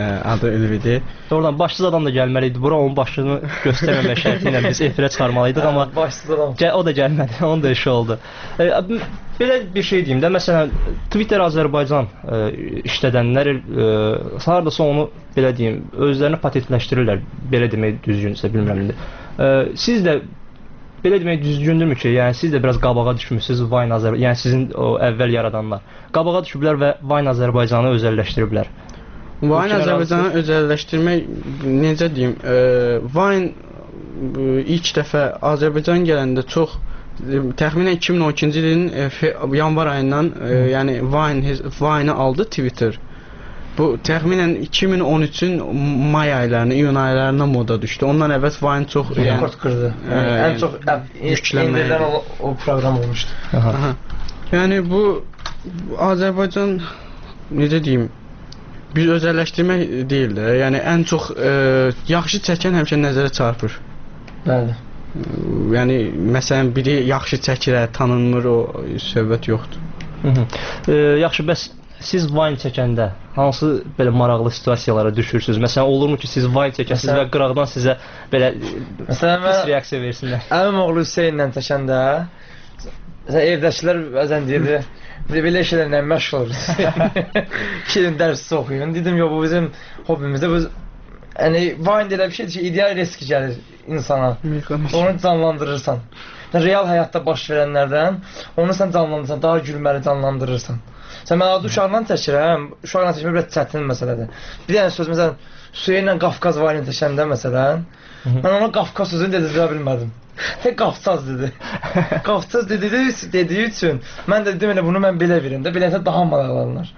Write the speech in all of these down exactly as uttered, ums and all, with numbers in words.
adı Ülvidir. Doğrudan başsız adam da gəlməli idi. Bura onun başını göstərməmək şərti ilə biz efirə çıxarmalıydıq, amma başsız adam. O da gəlmədi, onun da işi oldu. E, belə bir şey deyim də, məsələn, Twitter Azərbaycan e, işlədənlər e, hardasa onu belə deyim, özlərini patentləşdirirlər, belə demək düzgünsə, bilmirəm indi. E, siz də belə demək düzgündürmü ki, yəni siz də biraz qabağa düşmüsünüz Vine Azərbaycan, yəni sizin o əvvəl yaradanlar qabağa düşüblər və Vine Azərbaycanı özəlləşdiriblər. Vine Azərbaycanı özəlləşdirmək, necə deyim, e, Vine e, ilk dəfə Azərbaycan gələndə çox e, təxminən iki min on ikinci ilin e, yanvar ayından e, yəni Vine Vine aldı Twitter. Bu təxminən iki min on üçün may aylarına, iyun aylarına moda düşdü. Ondan əvvəl Vine çox rekord qırdı. Yəni, ən çox yüklənməyən o, o proqram olmuşdu. Aha. Aha. Yəni bu Azərbaycan necə deyim, biz özəlləşdirmək deyil də. Yəni ən çox e, yaxşı çəkən həmişə nəzərə çarpır. Bəli. Yəni məsələn biri yaxşı çəkir, tanınmır, o söhbət yoxdur. Hı -hı. E, yaxşı, bəs siz Vine çəkəndə hansı belə maraqlı situasiyalara düşürsünüz? Məsələn, olurmu ki, siz Vine çəkəsiniz və qıraqdan sizə belə məsələn, pis reaksiya versinlər? Əmim oğlu Hüseynlə çəkəndə evdəkilər bəzən deyirdi, belə şeylərlə məşğul oluruz. Şeyin dərsi oxuyun. Dedim, yox, bu bizim hobimizdə. Bu, yəni, Vine elə bir şeydir ki, ideal risk gəlir insana. Onu canlandırırsan. Real həyatda baş verənlərdən onu sən canlandırırsan, daha gülməli canlandırırsan. Sən mən adı uşaqla çəkirəm, uşaqla çəkmək biraz çətin məsələdir. Bir dənə söz, məsələn, Suyeylə Qafqaz Vine çəkəndə, məsələn, mən ona Qafqaz sözünü dedirə bilmədim. Tək Qafqaz dedi. Qafqaz dediyi, dediyi üçün mən də dedim, elə bunu mən belə verim də, beləcə daha maraqlanır.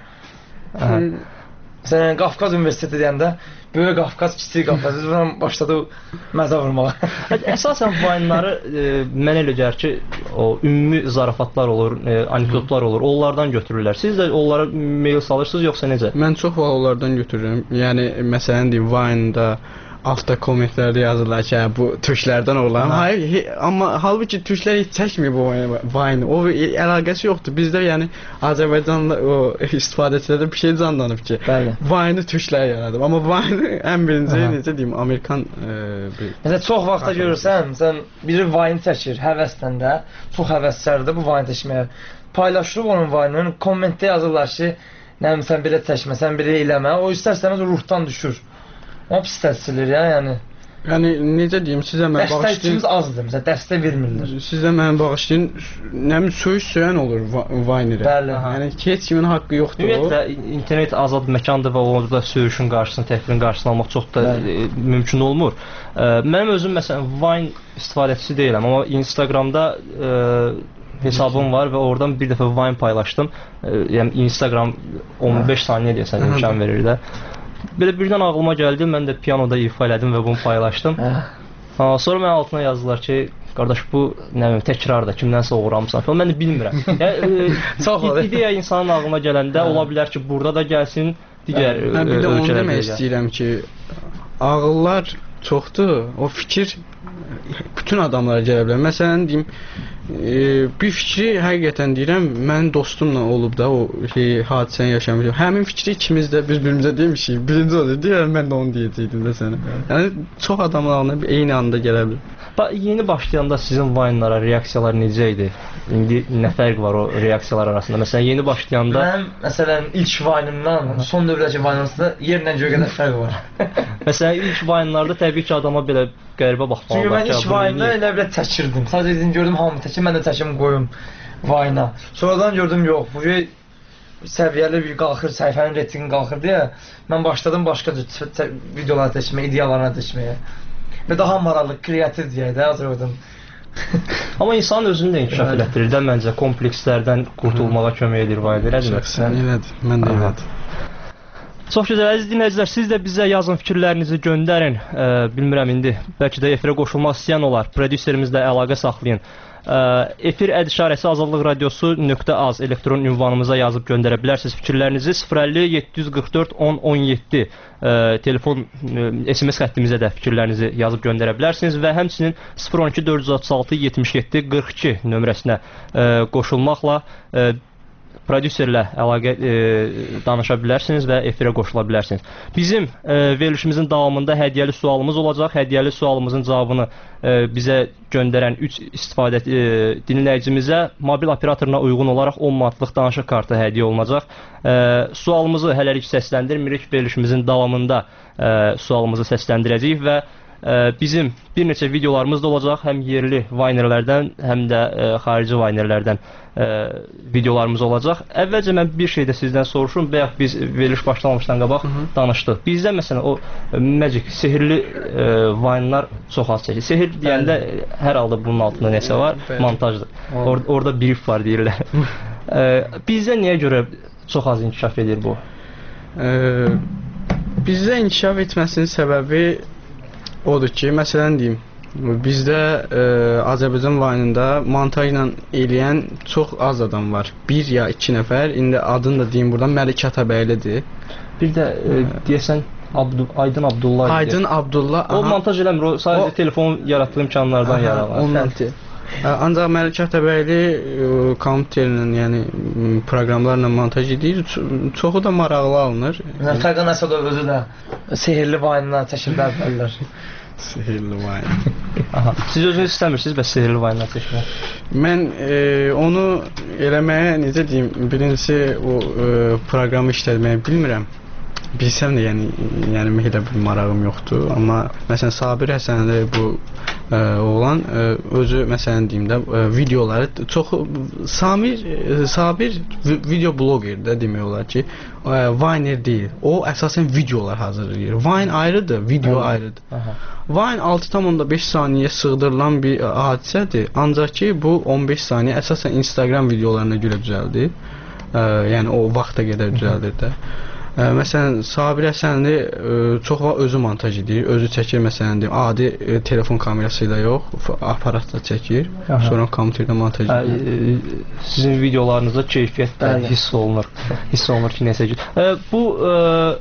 Məsələn, Qafqaz Universiteti deyəndə, böyük Qafqaz, kiçik Qafqaz, biz buradan başladı məzə vurmağa. Əsasən Vine-ları e, mənə elə gəlir ki, o ümumi zarafatlar olur, e, anekdotlar olur, onlardan götürürlər. Siz də onlara mail salırsınız, yoxsa necə? Mən çox vaxt onlardan götürürüm. Yəni, məsələn deyim, Vine-da avto kommentlərdə yazırlar ki, bu türklərdən olan. Hayır, amma halbuki türklər heç çəkmir bu Vine. O əlaqəsi yoxdur. Bizdə yəni Azərbaycanlı o istifadəçilərdə bir şey canlanıb ki, Vine-ı türklər yaradıb. Amma Vine ən birinci, necə deyim, Amerikan e, bir... Məsələn, çox vaxtda görürsən, sən biri Vine çəkir həvəsdən də, çox həvəslərdir bu Vine çəkməyə. Paylaşırıq onun Vine-ın, kommentdə yazırlar ki, nəyəm, sən belə çəkmə, sən belə eləmə. O istərsəniz ruhdan düşür. O pis təsirlir ya, yəni. Yəni, necə deyim, sizə mən bağışlayın... Dəstəkçimiz azdır, məsələn, dəstək vermirlər. Sizə mən bağışlayın, nəmin söyüş söyən olur Vine-irə. Bəli. Yəni, heç kimin haqqı yoxdur o. Ümumiyyətlə, internet azad məkandır və orada söyüşün qarşısını, təhqirin qarşısını almaq çox da e, mümkün olmur. E, mənim özüm, məsələn, Vine istifadəçisi deyiləm, amma Instagramda e, hesabım var və oradan bir dəfə Vine paylaşdım. E, yəni, Instagram on beş saniyə deyəsən imkan verir də. Belə birdən ağlıma gəldi, mən də pianoda ifa elədim və bunu paylaşdım. Ha, sonra mən altına yazdılar ki, qardaş, bu nə bilim, təkrardır, kimdənsə uğramısan falan. Mən də bilmirəm. Yəni, e, ideya insanın ağlına gələndə ola bilər ki, burada da gəlsin, digər ölkələrdə. Mən bir də onu demək istəyirəm ki, ağıllar çoxdur, o fikir bütün adamlara gələ bilər. Məsələn, deyim, e, bir fikri həqiqətən deyirəm, mənim dostumla olub da o şey, hadisəni yaşamışam. Həmin fikri ikimiz də bir-birimizə demişik. Birinci o dedi, deyirəm, mən də onu deyəcəkdim də sənə. Yəni, çox adamın ağlına eyni anda gələ bilər. Yeni başlayanda sizin Vine-lara reaksiyalar necə idi? İndi nə fərq var o reaksiyalar arasında? Məsələn, yeni başlayanda... Mənim, məsələn, ilk Vine-imdan, son dövrədəki Vine-imdan yerlə göyə qədər fərq var. Məsələn, ilk Vine-larda təbii ki, adama belə qəribə baxmalı. Çünki mən ilk Vine-da elə belə çəkirdim. Sadəcə dedim, gördüm hamı çəkir, mən də çəkim qoyum Vine-a. Sonradan gördüm, yox, bu şey səviyyəli bir qalxır, səhifənin reytingi qalxır deyə mən başladım başqa videolar çəkməyə, ideyalarına çəkməyə. Və daha maraqlı, kreativ deyək də, Azərbaycan. Amma insanın özünü də inkişaf elətdirir də, məncə, komplekslərdən qurtulmağa kömək edir Vine, elədir? Şəxsən elədir, mən də elədir. Çox gözəl, əziz dinləyicilər, siz də bizə yazın fikirlərinizi göndərin. E, bilmirəm, indi bəlkə də efirə qoşulmaq istəyən olar, prodüserimizlə əlaqə saxlayın. E, efir əd işarəsi azadlıq radiosu nöqtə az elektron ünvanımıza yazıb göndərə bilərsiniz fikirlərinizi. sıfır əlli yeddi yüz qırx dörd on on yeddi e, telefon e, S M S xəttimizə də fikirlərinizi yazıb göndərə bilərsiniz və həmçinin sıfır on iki dörd yüz otuz altı yetmiş yeddi qırx iki nömrəsinə e, qoşulmaqla e, prodüserlə əlaqə e, danışa bilərsiniz və efirə qoşula bilərsiniz. Bizim e, verilişimizin davamında hədiyyəli sualımız olacaq. Hədiyyəli sualımızın cavabını e, bizə göndərən üç istifadə e, dinləyicimizə mobil operatoruna uyğun olaraq on manatlıq danışıq kartı hədiyyə olunacaq. E, sualımızı hələlik səsləndirmirik. Verilişimizin davamında e, sualımızı səsləndirəcəyik və bizim bir neçə videolarımız da olacaq, həm yerli Vinerlərdən, həm də ə, xarici Vinerlərdən ə, videolarımız olacaq. Əvvəlcə mən bir şey də sizdən soruşum, bayaq biz veriliş başlamamışdan qabaq Hı -hı. danışdıq. Bizdə məsələn o magic, sehirli ə, Vine'lar çox az çəkir. Sehir deyəndə hər halda bunun altında nəsə var, montajdır. Or orada brief var deyirlər. ə, bizdə niyə görə çox az inkişaf edir bu? Ə, bizdə inkişaf etməsinin səbəbi odur ki, məsələn deyim, bizdə e, Azərbaycan Vine'ında montajla eləyən çox az adam var. Bir ya iki nəfər, indi adını da deyim buradan, Məlik Atabəylidir. Bir də e, deyəsən Abdu Aydın Abdullah. Aydın Abdullah. O montaj eləmir, o sadəcə o, telefon yaratdığı imkanlardan yararlanır. Ancaq Məlik Atabəyli e, kompüterlə, yəni proqramlarla montaj edir. Çoxu da maraqlı alınır. Fərqan Əsədov özü də sehirli Vine'dan çəkir bəzilər. Sehirli Vine. Aha. Siz özünüz istəmirsiniz bəs sehirli Vine'dan çəkmək? Mən e, onu eləməyə necə deyim, birincisi o e, proqramı işlətməyi bilmirəm. Bilsəm də, yəni, yəni elə bir marağım yoxdur. Amma məsələn Sabir Həsənli bu ə, oğlan ə, özü məsələn deyim də ə, videoları çox Samir ə, Sabir video bloger də demək olar ki, ə, Viner deyil. O əsasən videolar hazırlayır. Vine ayrıdır, video Aha. ayrıdır. Aha. Vine altı tam beş saniyə sığdırılan bir hadisədir. Ancaq ki bu on beş saniyə əsasən Instagram videolarına görə düzəldir. Ə, yəni o vaxta qədər düzəldir də. Ə, məsələn, Sabir Həsənli ə, çox vaxt özü montaj edir, özü çəkir, məsələn, deyim, adi ə, telefon kamerası ilə yox, aparatla çəkir, Aha. sonra kompüterdə montaj edir. Ə, sizin videolarınızda keyfiyyət də hiss olunur, hiss olunur ki, nəsə ki. Ə, bu ə,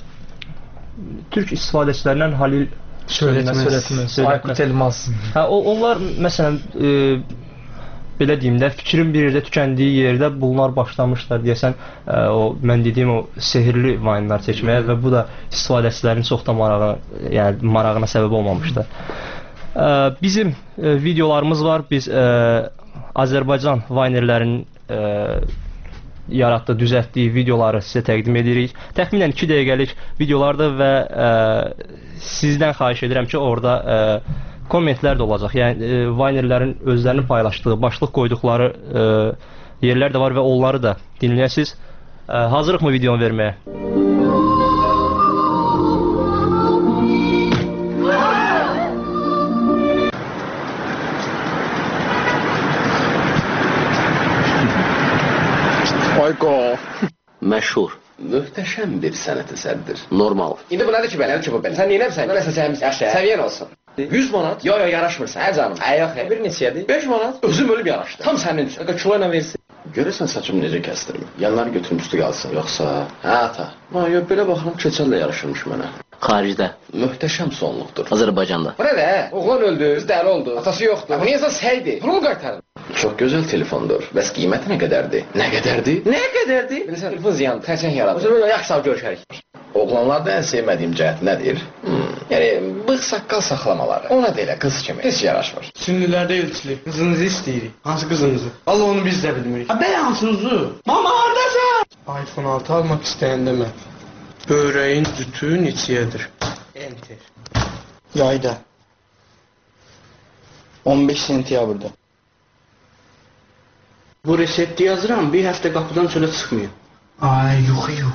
türk istifadəçilərindən Halil Söyletməz, Aykut Elmas. Hə, o, onlar, məsələn, ə, belə deyim də, fikrin bir yerdə tükəndiyi yerdə bunlar başlamışlar deyəsən, ə, o mən dediyim o sehirli Vine'lar çəkməyə və bu da istifadəçilərin çox da marağı, yəni marağına səbəb olmamışdı. Ə, bizim ə, videolarımız var. Biz ə, Azərbaycan Vinerlərinin ə, yaratdığı, düzəltdiyi videoları sizə təqdim edirik. Təxminən iki dəqiqəlik videolardır və ə, sizdən xahiş edirəm ki, orada ə, kommentlər də olacaq. Yəni e, Vinerlərin özlərinin paylaşdığı, başlıq qoyduqları e, yerlər də var və onları da dinləyəsiniz. E, hazırlıqmı videonu verməyə? Ayqo. Məşhur. Möhtəşəm bir sənət əsərdir. Normal. İndi bu nədir ki, belə ki, bu belə? Sən neynəmsən? Nəsə səviyyən olsun. yüz manat? Yo yo yaraşmırsan, hə canım. Hə yox, bir neçədir? beş manat. Özüm ölüb yaraşdı. Tam sənin üçün. Qaqa kilo ilə versin. Görürsən saçımı necə kəsdirim? Yanları götürüm üstü qalsın, yoxsa? Hə ata. Ha yox, belə baxıram keçəllə yaraşırmış mənə. Xaricdə. Möhtəşəm sonluqdur. Azərbaycanda. Bu nədə? Oğlan öldü, qız dəli oldu. Atası yoxdur. Bu niyəsə səydi. Pulumu qaytarın. Çox gözəl telefondur. Bəs qiyməti nə qədərdir? Nə qədərdir? Nə qədərdir? Bilirsən, telefon ziyandır, xərçəng yaradır. O zaman yaxşı sağ görüşərik. Oğlanlarda ən sevmədiyim cəhət nədir? Hmm. Yəni, bığ saqqal saxlamaları. Ona da elə qız kimi heç yaraşmır. Sünnülərdə elçilik. Qızınızı istəyirik. Hansı qızınızı? Allah onu biz də bilmirik. Ha, bəy hansınızı? Mama, haradasın? iPhone altı almaq istəyəndə mən. Böreğin cütü neçəyədir? Enter. Yayda. on beş sentyabrda. Bu resepti yazıram, bir həftə qapıdan çölə çıxmıyor. Ay, yox, yox.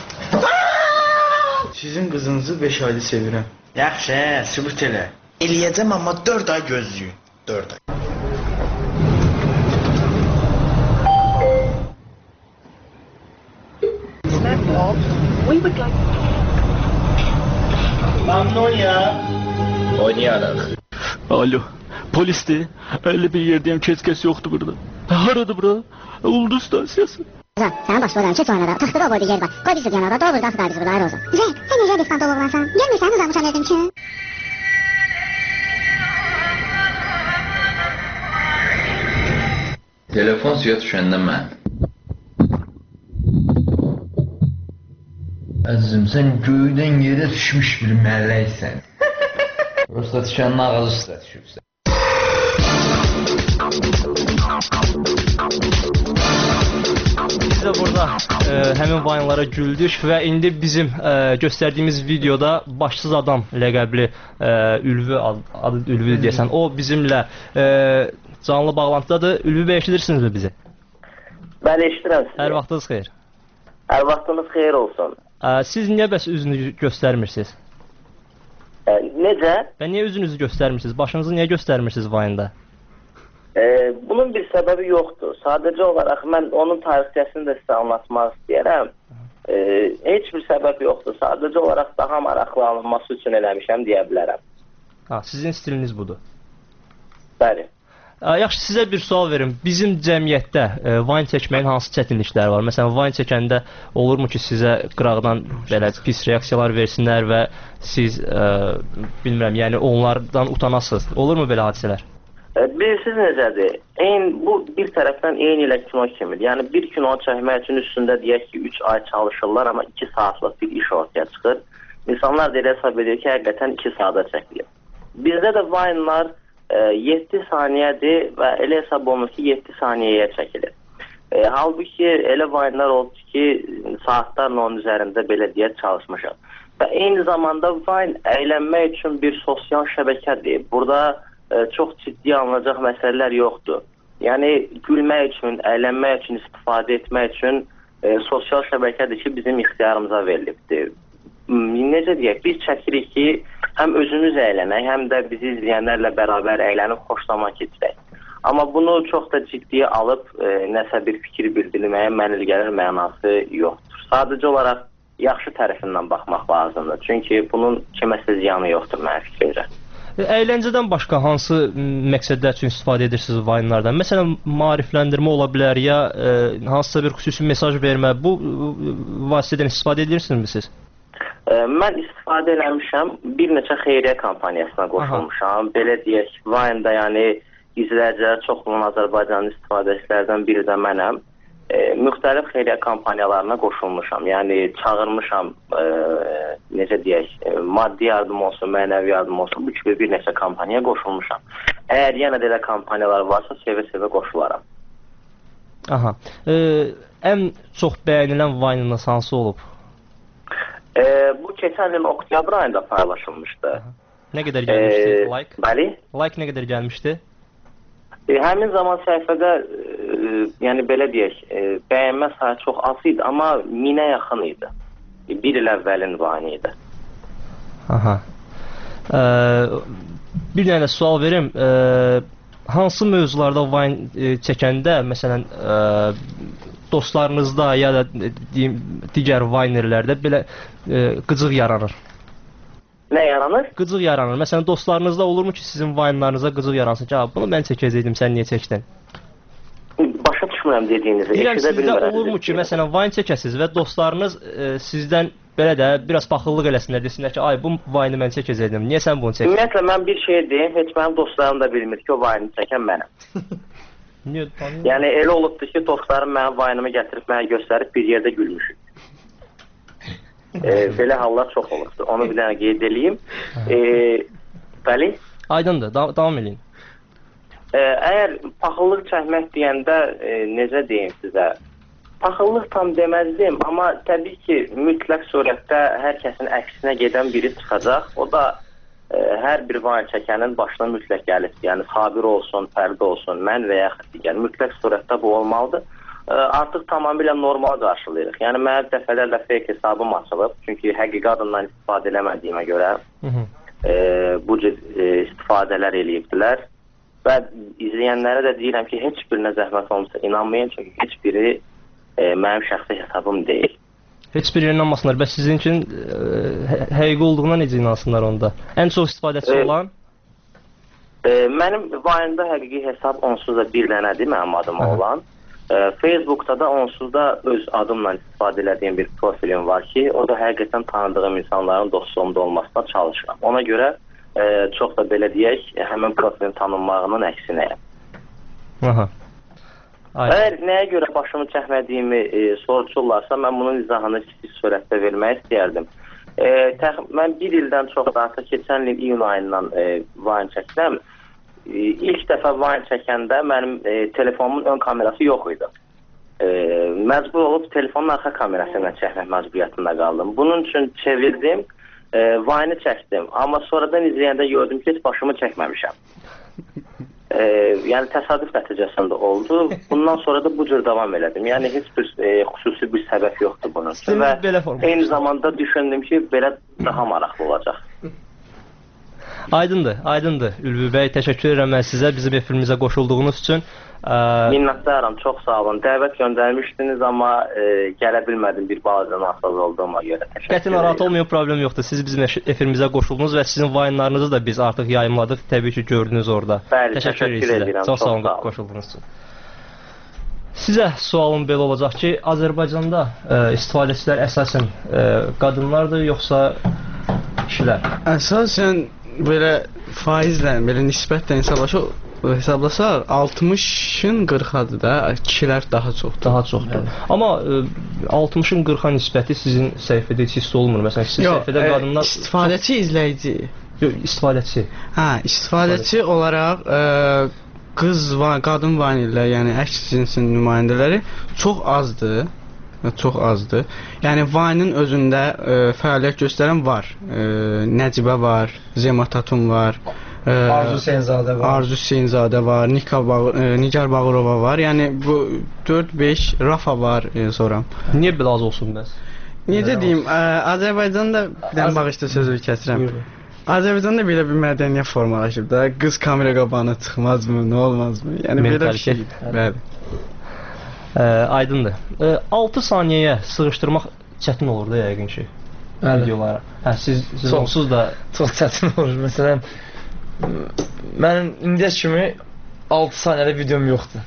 Sizin qızınızı beş ayda sevirəm. Yaxşı, sübut elə. Eləyəcəm, amma dörd ay gözləyin. dörd ay. Mamnun ya. Oynayarıq. Alo, polisdir. elli bir yerdəyəm, keç-keç yoxdur burada. Haradır bura? Ulduz stansiyası. Zən, sənin başlayıdan keç oynada, taxtıda o boyda yer var. Qoy biz yanada, doğru dansı da biz burada, ayrı olsun. Zən, sən necə diskant olurlarsan? Gəlmirsən, uzanmışam evim üçün. Telefon suya düşəndə mən Əzizim, sən göydən yerə düşmüş bir mələksən. Prosta düşənin ağacı üstə düşübsən. Biz də burada e, həmin Vine'lara güldük və indi bizim e, göstərdiyimiz videoda başsız adam ləqəbli e, Ülvü, adı Ülvü deyəsən, o bizimlə e, canlı bağlantıdadır. Ülvü bəy, eşidirsinizmi bizi? Bəli, eşidirəm sizi. Hər vaxtınız xeyir. Hər vaxtınız xeyir olsun. E, siz niyə bəs üzünüzü göstərmirsiniz? E, necə? Və niyə üzünüzü göstərmirsiniz? Başınızı niyə göstərmirsiniz Vine'da? Ee, bunun bir səbəbi yoxdur. Sadəcə olaraq mən onun tarixçəsini də sizə anlatmaq istəyərəm. Ee, heç bir səbəb yoxdur. Sadəcə olaraq daha maraqlı alınması üçün eləmişəm deyə bilərəm. Ha, sizin stiliniz budur. Bəli. Ə, yaxşı, sizə bir sual verim. Bizim cəmiyyətdə e, Vine çəkməyin hansı çətinlikləri var? Məsələn, Vine çəkəndə olurmu ki, sizə qıraqdan belə pis reaksiyalar versinlər və siz, e, bilmirəm, yəni onlardan utanasınız? Olurmu belə hadisələr? Bilirsiniz necədir? Eyni, bu bir tərəfdən eyni ilə kino kimidir. Yəni bir kino çəkmək üçün üstündə deyək ki, üç ay çalışırlar, amma iki saatlıq bir iş ortaya çıxır. İnsanlar da elə hesab edir ki, həqiqətən iki saata çəkilir. Bizdə də Vine'lar e, yeddi saniyədir və elə hesab olunur ki, yeddi saniyəyə çəkilir. E, halbuki elə Vine'lar oldu ki, saatlarla onun üzərində belə deyək çalışmışam. Və eyni zamanda Vine əylənmək üçün bir sosial şəbəkədir. Burada çox ciddi alınacaq məsələlər yoxdur. Yəni, gülmək üçün, əylənmək üçün, istifadə etmək üçün e, sosial şəbəkədir ki, bizim ixtiyarımıza verilibdir. Necə deyək, biz çəkirik ki, həm özümüz əylənək, həm də bizi izləyənlərlə bərabər əylənib xoşlamaq keçirək. Amma bunu çox da ciddiyə alıb e, nəsə bir fikir bildirməyə mənil gəlir mənası yoxdur. Sadəcə olaraq yaxşı tərəfindən baxmaq lazımdır. Çünki bunun kiməsə ziyanı yoxdur mənim fikrimcə. Əyləncədən başqa hansı məqsədlər üçün istifadə edirsiniz Vine'lardan? Məsələn, maarifləndirmə ola bilər ya e, hansısa bir xüsusi mesaj vermə. Bu vasitədən istifadə edirsinizmi siz? E, mən istifadə eləmişəm. Bir neçə xeyriyyə kampaniyasına qoşulmuşam. Aha. Belə deyək, Vine'da yəni izləyicilər çox olan Azərbaycanın istifadəçilərdən biri də mənəm. E, müxtəlif xeyriyyə kampaniyalarına qoşulmuşam. Yəni çağırmışam, e, necə deyək, e, maddi yardım olsun, mənəvi yardım olsun, bu kimi bir neçə kampaniyaya qoşulmuşam. Əgər yenə də elə kampaniyalar varsa, sevə-sevə qoşularam. Aha. E, ən çox bəyənilən Vine'ınız hansı olub? E, bu keçən il oktyabr ayında paylaşılmışdı. Aha. Nə qədər gəlmişdi? E, like? Bəli. Like nə qədər gəlmişdi? E, həmin zaman səhifədə e, yəni belə deyək, e, bəyənmə sayı çox az idi, amma minə yaxın idi. E, bir il əvvəlin Vine idi. Aha. E, bir dənə sual verim. E, hansı mövzularda Vine e, çəkəndə, məsələn, e, dostlarınızda ya da e, deyim, digər Vinerlərdə belə e, qıcıq yaranır? Nə yaranır? Qıcıq yaranır. Məsələn, dostlarınızda olurmu ki, sizin Vine'larınıza qıcıq yaransın ki, bunu mən çəkəcəydim, sən niyə çəkdin? Başa düşmürəm dediyinizi. Deyirəm, sizdə olurmu ki, məsələn, Vine çəkəsiniz və dostlarınız e, sizdən belə də biraz paxıllıq eləsinlər, desinlər ki, ay, bu Vine'ı mən çəkəcəydim, niyə sən bunu çəkdin? Ümumiyyətlə, mən bir şey deyim, heç mənim dostlarım da bilmir ki, o Vine'ı çəkən mənəm. Niyə? Yəni, elə olubdur ki, dostlarım mənim Vine'ımı gətirib, mənə göstərib bir yerdə gülmüşük. E, belə hallar çox olubdur. Onu bir dənə qeyd edeyim. E, bəli? Aydındır, da davam edin. E, əgər paxıllıq çəkmək deyəndə e, necə deyim sizə? Paxıllıq tam deməzdim, amma təbii ki, mütləq surətdə hər kəsin əksinə gedən biri çıxacaq. O da e, hər bir Vine çəkənin başına mütləq gəlir. Yəni Sabir olsun, Fərdi olsun, mən və yaxud digər. Mütləq surətdə bu olmalıdır. Artıq tamamilə normal qarşılayırıq. Yəni, mənə dəfələrlə fake hesabım açılıb. Çünki həqiqi adından istifadə eləmədiyimə görə e, bu cür e, istifadələr eləyibdilər. Və izləyənlərə də deyirəm ki, heç birinə zəhmət olmasa inanmayın. Çünki heç biri e, mənim şəxsi hesabım deyil. Heç biri inanmasınlar. Bəs sizin üçün e, həqiqi olduğuna necə inansınlar onda? Ən çox istifadəçi e, olan? E, mənim Vine'da həqiqi hesab onsuz da bir dənədir mənim adıma Aha. olan. Facebook'da da onsuz da öz adımla istifadə edədiyim bir profilim var ki, o da həqiqətən tanıdığım insanların dostluğumda olmasına çalışıram. Ona görə e, çox da belə deyək, həmin profilin tanınmağının əksinəyəm. Aha. Əgər nəyə görə başımı çəkmədiyimi e, soruşurlarsa, mən bunun izahını kiçik sürətdə vermək istəyərdim. E, təx mən bir ildən çox da artıq keçən il iyun ayından e, Vine çəkdim. E, ilk dəfə Vine çəkəndə mənim e, telefonumun ön kamerası yox idi. E, məcbur olub telefonun arxa kamerasıyla çəkmək məcburiyyətində qaldım. Bunun üçün çevirdim, e, Vine'ı çəkdim. Amma sonradan izləyəndə gördüm ki, heç başımı çəkməmişəm. E, yəni təsadüf nəticəsində oldu. Bundan sonra da bu cür davam elədim. Yəni heç bir e, xüsusi bir səbəb yoxdur bunun üçün və eyni zamanda düşündüm ki, belə daha maraqlı olacaq. Aydındır, aydındır. Ülvi bəy, təşəkkür edirəm mən sizə bizim efirimizə qoşulduğunuz üçün. Ə... Minnətdaram, çox sağ olun. Dəvət göndərmişdiniz, amma e, gələ bilmədim bir balaca nasaz olduğuma görə. Qəti narahat olmayın, problem yoxdur. Siz bizim efirimizə qoşuldunuz və sizin Vine'larınızı da biz artıq yayımladıq. Təbii ki, gördünüz orada. Bəli, təşəkkür, təşəkkür edirəm. Çox sağ olun, qoşulduğunuz üçün. Sizə sualım belə olacaq ki, Azərbaycanda ə, istifadəçilər əsasən ə, qadınlardır, yoxsa kişilər? Əsasən belə faizlə, belə nisbətlə hesablaşır. Hesablasaq altmışın qırxadır da, kişilər daha çoxdur. Daha çoxdur. Hə. Amma ə, altmışın qırxa nisbəti sizin səhifədə heç hiss olmur. Məsələn, sizin Yox, səhifədə ə, qadınlar istifadəçi, izləyici. Yox, istifadəçi. Hə, istifadəçi olaraq ə, qız və qadın vanillər, yəni əks cinsin nümayəndələri çox azdır. Çox azdır. Yəni Vine-ın özündə ə, fəaliyyət göstərən var. Ə, Nəcibə var, Zema Tatun var. Ə, Arzu Hüseynzadə var. Arzu Hüseynzadə var, Nika Bağ ə, Nigar Bağırova var. Yəni bu dörd beş Rafa var e, sonra. Niyə belə az olsun bəs? Necə deyim, ə, Azərbaycanda bir dənə bağışda sözü kəsirəm. Azərbaycanda belə bir mədəniyyət formalaşıb da, qız kamera qabağına çıxmazmı, nə olmazmı? Yəni belə bir şey. Bəli. Ə, aydındır. Ə, altı saniyəyə sığışdırmaq çətin olur da yəqin ki. Bəli. Videolara. Hə, siz, siz onsuz da çox çətin olur. Məsələn, mənim indiyə kimi altı saniyəlik videom yoxdur.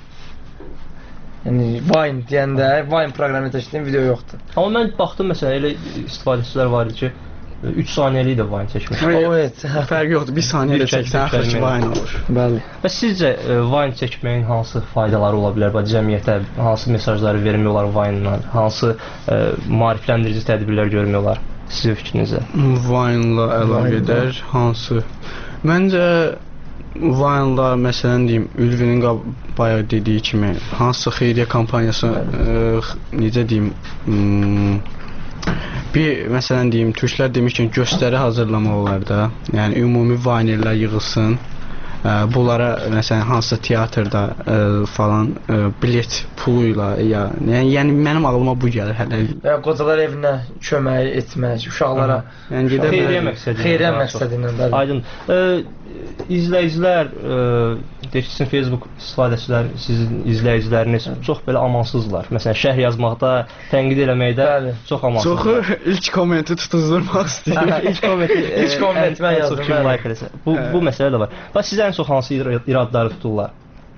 Yəni Vine deyəndə, Vine proqramı təşkil video yoxdur. Amma mən baxdım məsələn elə istifadəçilər var idi ki, üç saniyəlik də Vine çəkmiş. Evet, fərq yoxdur. bir saniyə də çəksən axır ki Vine olur. Bəli. Və sizcə Vine çəkməyin hansı faydaları ola bilər? Bax cəmiyyətə hansı mesajları vermək olar Vine-la? Hansı ə, maarifləndirici tədbirlər görmək olar? Sizin fikrinizə? Vine-la əlaqədar hansı? Məncə Vine-la məsələn deyim, Ülvinin bayaq dediyi kimi hansısa xeyriyyə kampaniyası ə, necə deyim, ım, bir məsələn deyim, türklər demişkən göstəri hazırlamaq olar da. Yəni ümumi Vine'lər yığılsın. Ə, bunlara məsələn hansısa teatrda ə, falan ə, bilet puluyla ya yəni, yəni mənim ağlıma bu gəlir hələ. Və qocalar evinə kömək etmək, uşaqlara. Yəni xeyriyyə məqsədi. Xeyriyyə məqsədi ilə bəli. Aydın. Ə, izləyicilər, deyirsin Facebook istifadəçilər, sizin izləyiciləriniz Hı. çox belə amansızlar. Məsələn, şərh yazmaqda, tənqid eləməkdə Bəli. çox amansızlar. Çoxu ilk kommenti tutuzdurmaq istəyir. ilk kommenti, ilk kommenti mən yazdım. Çox kim like eləsə. Bu Hə. bu məsələ də var. Bax sizə ən çox hansı iradları tuturlar?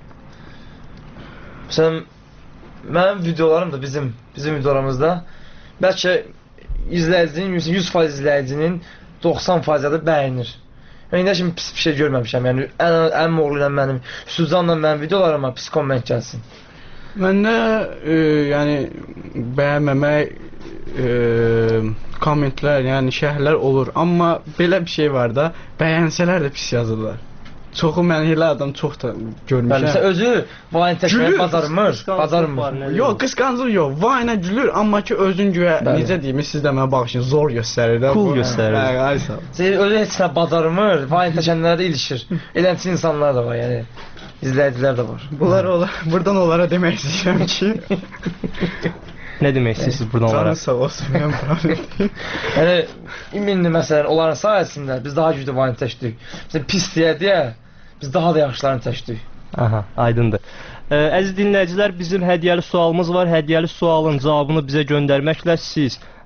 Məsələn, mənim videolarım da bizim bizim videolarımızda bəlkə izləyicinin yüz faiz izləyicinin doxsan faizi də bəyənir. Mən indi kimi pis bir şey görməmişəm. Yəni ən ən oğlu ilə mənim, Suzanla mənim videolarıma pis komment gəlsin. Məndə e, yəni bəyənməmək e, kommentlər, yəni şərhlər olur, amma belə bir şey var da, bəyənsələr də pis yazırlar. Çoxu mən elə adam çox da görmüşəm. Bəli, özü Vine təkməyə bacarmır, bacarmır. Yox, qısqanclıq yox. Vine-a gülür, amma ki özün güya necə deyim, siz də mənə baxışın zor göstərir də. Cool göstərir. Hə, aysa. Özü heç nə bacarmır, Vine təkənlərdə ilişir. Elənçi insanlar da var, yəni izləyicilər də var. Bunlar ola, burdan onlara demək istəyirəm ki, nə demək istəyirsiniz buradan onlara? Canı sağ olsun, mən problem. Yəni indi məsələn onların sayəsində biz daha güclü Vine çəkdik. Məsələn pis deyə deyə biz daha da yaxşılarını çəkdik. Aha, aydındır. Ə, əziz dinləyicilər, bizim hədiyyəli sualımız var. Hədiyyəli sualın cavabını bizə göndərməklə siz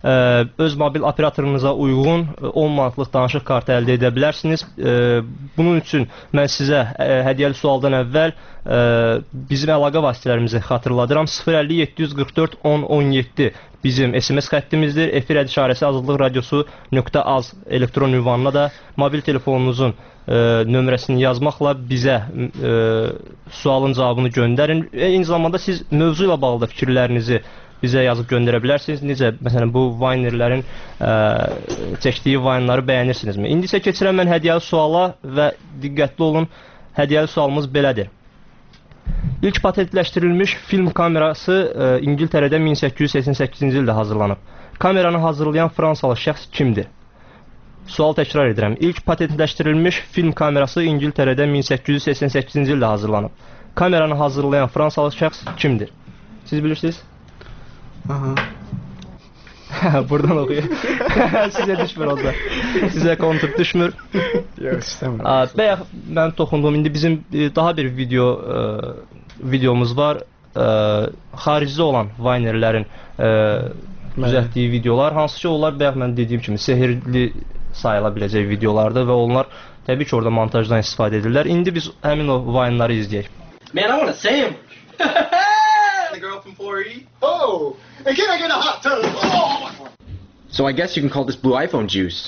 öz mobil operatorunuza uyğun on manatlıq danışıq kartı əldə edə bilərsiniz. Bunun üçün mən sizə hədiyyəli sualdan əvvəl bizim əlaqə vasitələrimizi xatırladıram. sıfır əlli yeddi yüz qırx dörd on on yeddi bizim S M S xəttimizdir. Efir əd işarəsi azadlıq radiosu nöqtə az elektron ünvanına da mobil telefonunuzun e, nömrəsini yazmaqla bizə e, sualın cavabını göndərin. Eyni zamanda siz mövzu ilə bağlı fikirlərinizi bizə yazıb göndərə bilərsiniz. Necə, məsələn, bu Vinerlərin e, çəkdiyi Vine'ları bəyənirsinizmi? İndi isə keçirəm mən hədiyyəli suala və diqqətli olun. Hədiyyəli sualımız belədir. İlk patentləşdirilmiş film kamerası e, İngiltərədə min səkkiz yüz səksən səkkizinci ildə hazırlanıb. Kameranı hazırlayan Fransalı şəxs kimdir? Sual təkrar edirəm. İlk patentləşdirilmiş film kamerası İngiltərədə min səkkiz yüz səksən səkkizinci ildə hazırlanıb. Kameranı hazırlayan Fransalı şəxs kimdir? Siz bilirsiniz? Aha. Buradan oxuyur. Sizə düşmür onda. Sizə kontur düşmür. Yox, istəmirəm. Bəyək mən toxundum. İndi bizim daha bir video e, videomuz var. E, xaricdə olan Vinerlərin e, düzəltdiyi videolar. Hansı ki, onlar bəyək mən dediyim kimi sehirli sayıla biləcək videolardır və onlar təbii ki, orada montajdan istifadə edirlər. İndi biz həmin o Vine'ları izləyək. Man, I want a sandwich. The girl from four E. Oh, and can I get a hot tub? Oh. So I guess you can call this blue iPhone juice.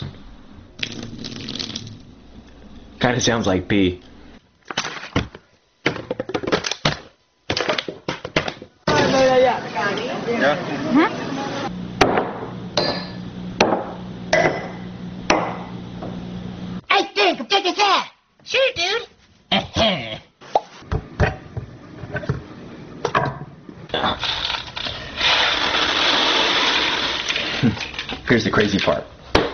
Kinda sounds like pee. Yeah. Huh? Hey, dude, come take a cat. Sure, dude. Here's the crazy part.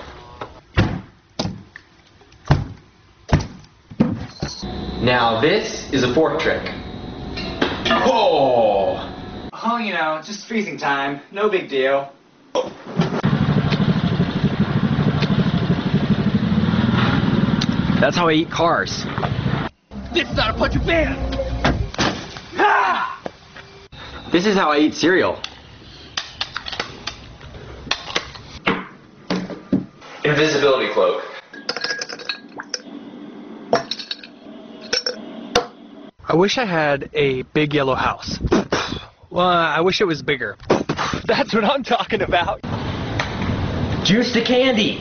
Now this is a fork trick. Oh! Oh, you know, just freezing time. No big deal. That's how I eat cars. This is not a punch of man. Ah! This is how I eat cereal. Invisibility cloak. I wish I had a big yellow house. Well, I wish it was bigger. That's what I'm talking about. Juice to candy.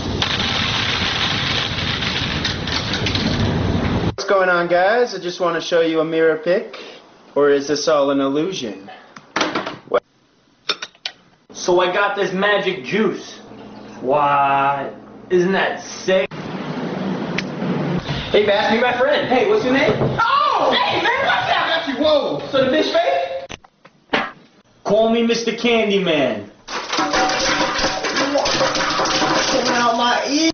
What's going on, guys? I just want to show you a mirror pic. Or is this all an illusion? What? So I got this magic juice. Why? Isn't that sick? Hey, Bass, meet my friend. Hey, what's your name? Oh! Hey, man, what's that? Got you, whoa! So the fish fake? Call me Mister Candyman. Coming out my ear.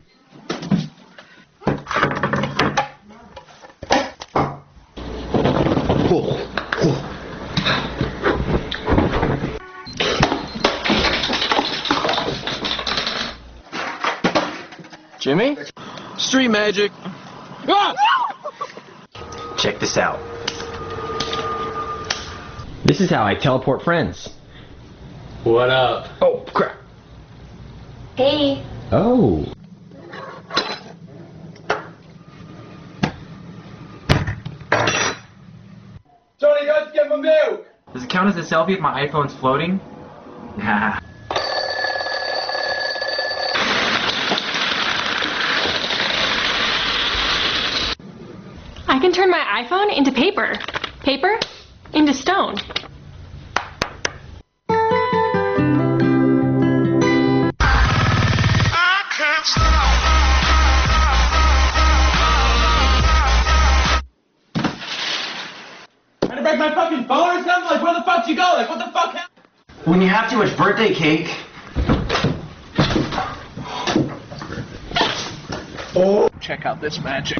Jimmy? Street magic. Ah! Check this out. This is how I teleport friends. What up? Oh, crap. Hey. Oh. Tony, go get my milk! Does it count as a selfie if my iPhone's floating? Nah. I can turn my iPhone into paper. Paper into stone. Trying to break my fucking phone or something? Like, where the fuck you go? Like, what the fuck happened? When you have too much birthday cake. Oh, check out this magic.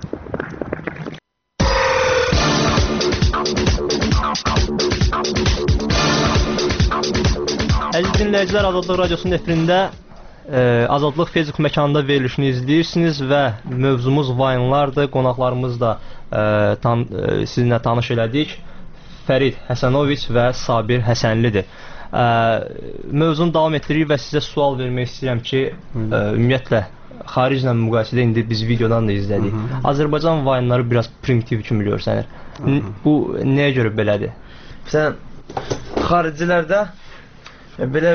Əziz dinləyicilər, Azadlıq Radiosunun efirində e, Azadlıq Facebook məkanında verilişini izləyirsiniz və mövzumuz Vine'lardır. Qonaqlarımız da e, tan, e, sizinlə tanış elədik. Fərid Həsənoviç və Sabir Həsənlidir. Mövzunu davam etdiririk və sizə sual vermək istəyirəm ki, ə, ümumiyyətlə xariclə müqayisədə indi biz videodan da izlədik. Hı -hı. Azərbaycan Vine-ları biraz primitiv kimi görsənir. Hı -hı. Bu nəyə görə belədir? Məsələn, xaricilərdə belə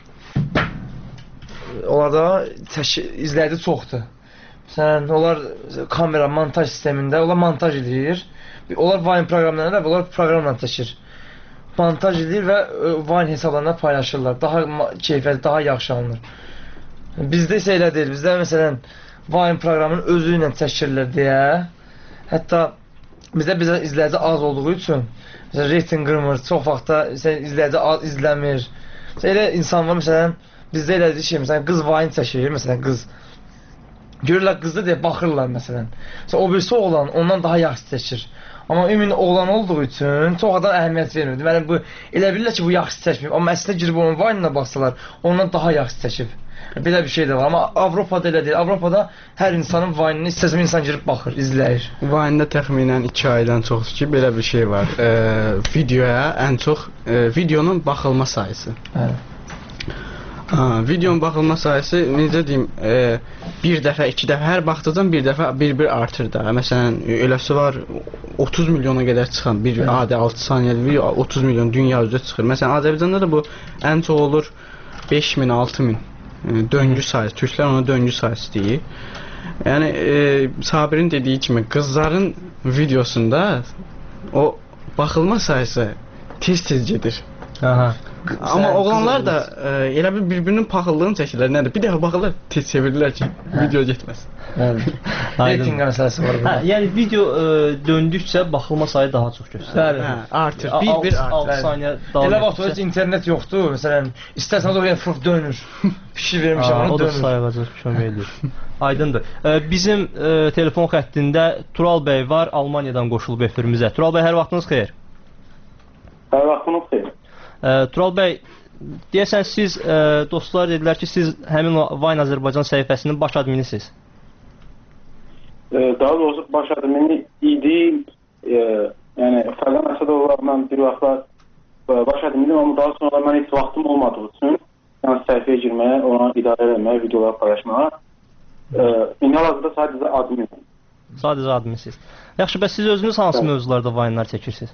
onlarda izləyici çoxdur. Məsələn, onlar kamera, montaj sistemində, onlar montaj edir. Onlar Vine proqramlarında və onlar proqramla çəkir. Montaj edir və Vine hesablarına paylaşırlar. Daha keyfiyyətli, daha yaxşı alınır. Bizdə isə elə deyil. Bizdə məsələn Vine proqramının özü ilə çəkirilir deyə. Hətta bizdə bizə izləyici az olduğu üçün məsələn reyting qırmır, çox vaxtda izləyici az izləmir. Məsələn, elə insan var məsələn bizdə elə bir şey, məsələn qız Vine çəkir, məsələn qız görürlər qızdır deyə baxırlar məsələn. Məsələn o birisi oğlan ondan daha yaxşı çəkir. Amma ümumi oğlan olduğu üçün çox adam əhəmiyyət vermir. Deməli bu elə bilirlər ki, bu yaxşı çəkmir. Amma əslində girib onun Vine-ına baxsalar, ondan daha yaxşı çəkib. Belə bir şey də var. Amma Avropada elə deyil. Avropada hər insanın Vine-ini istəsəm insan girib baxır, izləyir. Vine-də təxminən iki aydan çoxdur ki, belə bir şey var. E, videoya ən çox e, videonun baxılma sayısı. Bəli. Ha, videonun baxılma sayısı necə deyim, e, bir dəfə, iki dəfə, hər baxdıqdan bir dəfə bir-bir artır da. Məsələn, eləsi var otuz milyona qədər çıxan bir evet. adi altı saniyəli video otuz milyon dünya üzrə çıxır. Məsələn, Azərbaycanda da bu ən çox olur beş min, altı min e, döngü sayısı. Türklər ona döngü sayısı deyir. Yəni e, Sabirin dediyi kimi qızların videosunda o baxılma sayısı tez-tez gedir. Aha. Amma oğlanlar da e, elə bir bir-birinin paxıllığını çəkirlər. Nədir? Bir dəfə baxırlar, tez çevirirlər ki, video getməsin. Reyting məsələsi var burada. Hə, yəni video ə, döndükcə baxılma sayı daha çox göstərir. Hə, artır. Bir-bir altı saniyə davam. Elə vaxt heç internet yoxdur. Məsələn, istəsəniz oraya fırf dönür. Pişi vermişəm, onu o da dönür. sayılacaq, kömək edir. Aydındır. Ə, bizim ə, telefon xəttində Tural bəy var, Almaniyadan qoşulub efirimizə. Tural bəy, hər vaxtınız xeyir. Hər vaxtınız xeyir. Ə, Tural bəy, deyəsən siz, ə, dostlar dedilər ki, siz həmin Vine Azərbaycan səhifəsinin baş adminisiniz. Daha doğrusu baş admini idi. E, yəni Fərqan Əsədovlarla bir vaxtlar baş adminiydim, amma daha sonra mən heç vaxtım olmadığı üçün yəni səhifəyə girməyə, ona idarə etməyə, videolar paylaşmağa e, indi hal-hazırda sadəcə adminim. Sadəcə adminsiniz. Yaxşı, bəs siz özünüz hansı evet. mövzularda Vine-lar çəkirsiniz?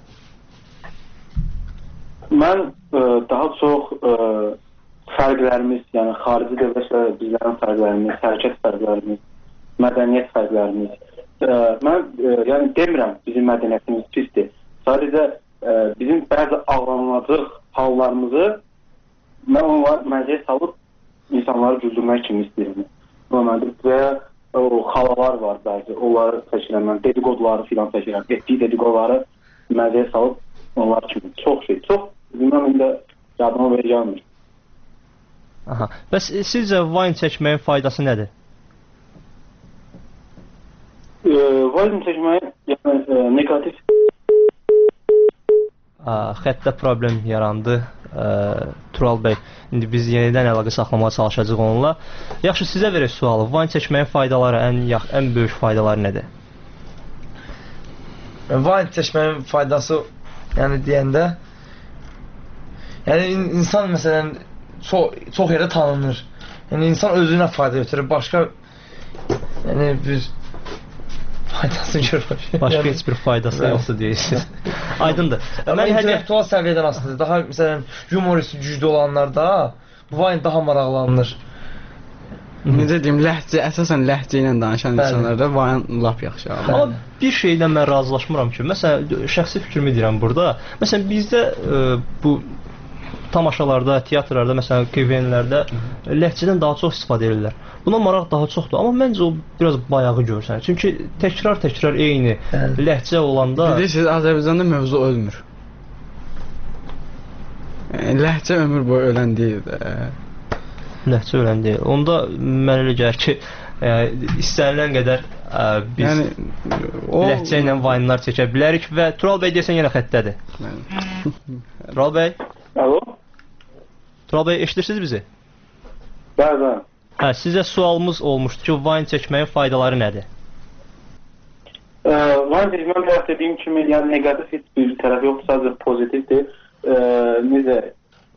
Mən e, daha çox e, fərqlərimiz, yəni xarici dövlətlərlə bizlərin fərqlərimiz, hərəkət fərqlərimiz, mədəniyyət fərqlərimiz. E, mən e, yəni demirəm bizim mədəniyyətimiz pisdir. Sadəcə e, bizim bəzi ağlanılacaq hallarımızı mən onlar məziyə salıb insanları güldürmək kimi istəyirəm. Və o xalalar var bəzi, onları çəkirəm mən, dedikoduları filan çəkirəm, etdiyi dedikoduları məziyə salıb onlar kimi çox şey, çox bilməm indi yadıma belə gəlmir. Aha. Bəs sizcə Vine çəkməyin faydası nədir? E, Vine çəkməyin yəni e, negativ xəttdə problem yarandı. Ə, Tural bəy, indi biz yenidən əlaqə saxlamağa çalışacağıq onunla. Yaxşı, sizə verək sualı. Vine çəkməyin faydaları, ən yax, ən böyük faydaları nədir? Vine çəkməyin faydası, yəni deyəndə, yəni insan məsələn çox çox yerdə tanınır. Yəni insan özünə fayda götürür, başqa yəni bir faydası görür. Başqa yəni, heç bir faydası yoxdur deyirsiniz. Aydındır. Mən intellektual səviyyədən aslında daha məsələn humorist güclü olanlarda Vine daha maraqlanır. Necə deyim, ləhcə, əsasən ləhcə ilə danışan insanlarda Vine lap yaxşı. Amma bir şeylə mən razılaşmıram ki, məsələn, şəxsi fikrimi deyirəm burada. Məsələn, bizdə ə, bu tamaşalarda, teatrlarda, məsələn, Q V N-lərdə ləhcədən daha çox istifadə edirlər. Buna maraq daha çoxdur, amma məncə o biraz bayağı görsənir. Çünki təkrar-təkrar eyni ləhcə olanda... Bilirsiniz, Azərbaycanda mövzu ölmür. Ləhcə ömür boyu ölən deyil də. Ləhcə ölən deyil. Onda mən elə gəlir ki, ə, istənilən qədər ə, biz yəni, o... ləhcə ilə Vine-lar çəkə bilərik və Tural bəy deyəsən yenə xəttədir. Tural bəy? Alo? Tural bəy, eşidirsiniz bizi? Bəli, bəli. Hə, sizə sualımız olmuşdu ki, Vine çəkməyin faydaları nədir? Ə, Vine çəkməyin bayaq dediyim kimi, yəni negativ heç bir tərəfi yoxdur, sadəcə pozitivdir. Ə, necə,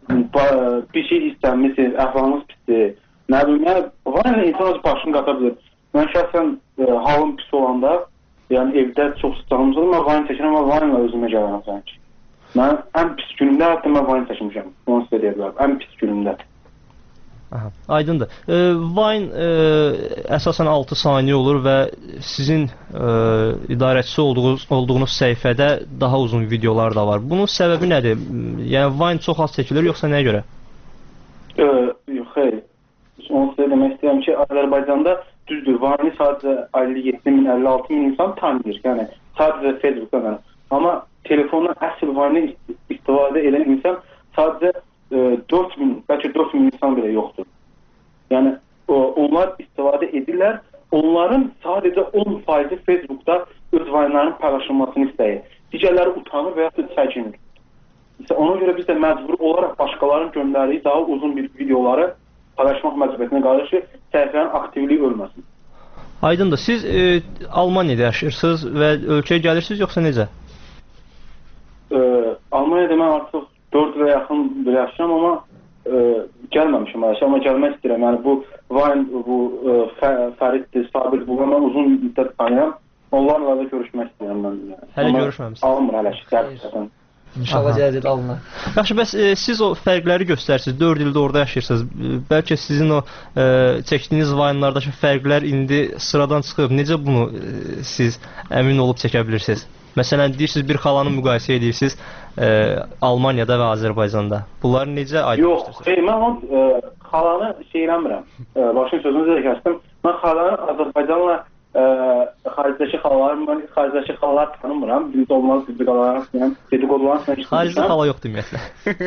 bir şey istənmisiniz, əhvalınız pisdir. Nə bilim, yəni Vine insan öz başını qata bilir. Mən şəxsən e, halım pis olanda, yəni evdə çox sıcağımız olur, mən Vine çəkirəm və Vine-la özümə gəlirəm sanki. Mən ən pis günümdə hətta mən Vine çəkmişəm. Onu sizə deyə bilərəm. Ən pis günümdə. Aha, aydındır. E, Vine e, əsasən altı saniyə olur və sizin e, idarəçisi olduğunuz, olduğunuz səhifədə daha uzun videolar da var. Bunun səbəbi nədir? Yəni Vine çox az çəkilir, yoxsa nəyə görə? E, yox, xeyr. Onu sizə demək istəyirəm ki, Azərbaycanda düzdür, Vine-i sadəcə əlli yeddi min, əlli altı min insan tanıyır. Yəni, sadəcə Facebook'dan. Amma telefondan əsl Vine-i istifadə edən insan sadəcə dörd min, bəlkə dörd min insan belə yoxdur. Yəni, onlar istifadə edirlər. Onların sadəcə on faizi Facebook'da öz Vine-ların paylaşılmasını istəyir. Digərləri utanır və ya da çəkinir. Ona görə biz də məcbur olaraq başqalarının göndərdiyi daha uzun bir videoları paylaşmaq məcburiyyətinə qalır ki, səhifənin aktivliyi ölməsin. Aydındır. Siz e, Almaniyada yaşayırsınız və ölkəyə gəlirsiniz, yoxsa necə? E, Almaniyada mən artıq dörd ilə yaxın bir yaşayam, amma e, gəlməmişim əşə, amma gəlmək istəyirəm. Yəni bu Vine, bu e, Fəriddir, Sabir, bunlar mən uzun müddət tanıyam. Onlarla da görüşmək istəyirəm mən. Yəni. Hələ görüşməmişsiniz. Alınmır hələ ki, gəlmişsən. İnşallah gələcək alınır. Yaxşı, bəs e, siz o fərqləri göstərsiniz, dörd ildə orada yaşayırsınız. Bəlkə sizin o e, çəkdiyiniz Vine-lardakı fərqlər indi sıradan çıxıb. Necə bunu e, siz əmin olub çəkə bilirsiniz? Məsələn, deyirsiniz, bir xalanı müqayisə edirsiniz e, Almaniyada və Azərbaycanda. Bunları necə aydınlaşdırsınız? Yox, xeyr, mən o e, xalanı şey eləmirəm. E, başın sözünüzü də kəsdim. Mən xalanı Azərbaycanla e, xaricdəki xalaları, mən xaricdəki xalaları tanımıram. Bizdə onların dedikodularını sinəm, dedikodularını sinəm. Xaricdə xala yoxdur ümumiyyətlə.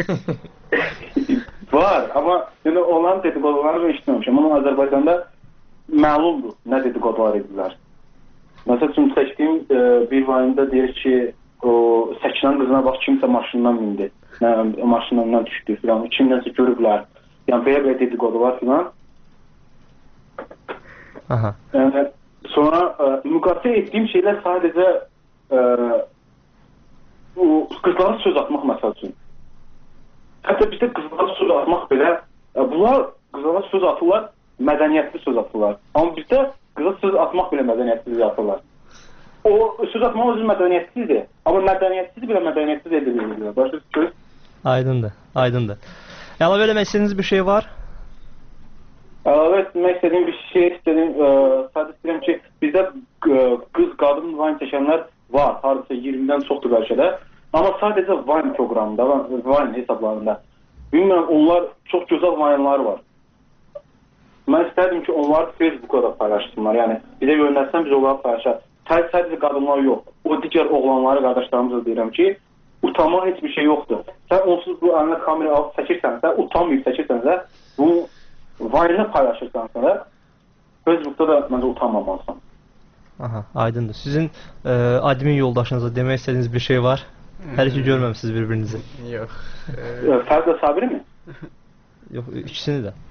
Var, amma yəni, onların dedikodularını mən işləməmişəm. Amma Azərbaycanda məlumdur nə dedikodular edirlər. Məsəl üçün çəkdiyim e, bir Vine-da deyir ki, o Səkinən qızına bax, kimsə maşından mindi, nə, maşından düşdü filan, kimdənsə görüblər. Yəni belə-belə dedikodular filan. Aha. Yəni, sonra e, müqayisə etdiyim şeylər sadəcə e, o, qızlara söz atmaq məsəl üçün. Hətta bizdə qızlara söz atmaq belə, e, bunlar qızlara söz atırlar, mədəniyyətli söz atırlar. Amma bizdə qıza söz atmaq belə mədəniyyətsiz yapırlar. O söz atmaq özü mədəniyyətsizdir. Amma mədəniyyətsiz belə mədəniyyətsiz edilir. Başqa söz? Aydındır, aydındır. Əlavə eləmək istədiyiniz bir şey var? Əlavə etmək istədiyim bir şey istədim. Sadəcə istəyirəm ki, bizdə qız, qadın Vine çəkənlər var. Hardasa iyirmidən çoxdur bəlkə də. Amma sadəcə Vine proqramında, Vine hesablarında. Bilmirəm, onlar çox gözəl Vine-lar var. Mən istərdim ki, onları Facebook'a da paylaşsınlar. Yəni, bizə göndərsən biz onları paylaşaq. Sadəcə qadınlar yox. O digər oğlanları, qardaşlarımıza deyirəm ki, utanmaq heç bir şey yoxdur. Sən onsuz bu əlinə kamera alıb çəkirsənsə, utanmayıb çəkirsənsə, bunu Vine-ı paylaşırsansə da, Facebook'da da məncə utanmamalısan. Aha, aydındır. Sizin e, admin yoldaşınıza demək istədiyiniz bir şey var? Hələ ki görməmişsiniz bir-birinizi. Yox. E... Fərzlə Sabiri mi? Yox, ikisini də.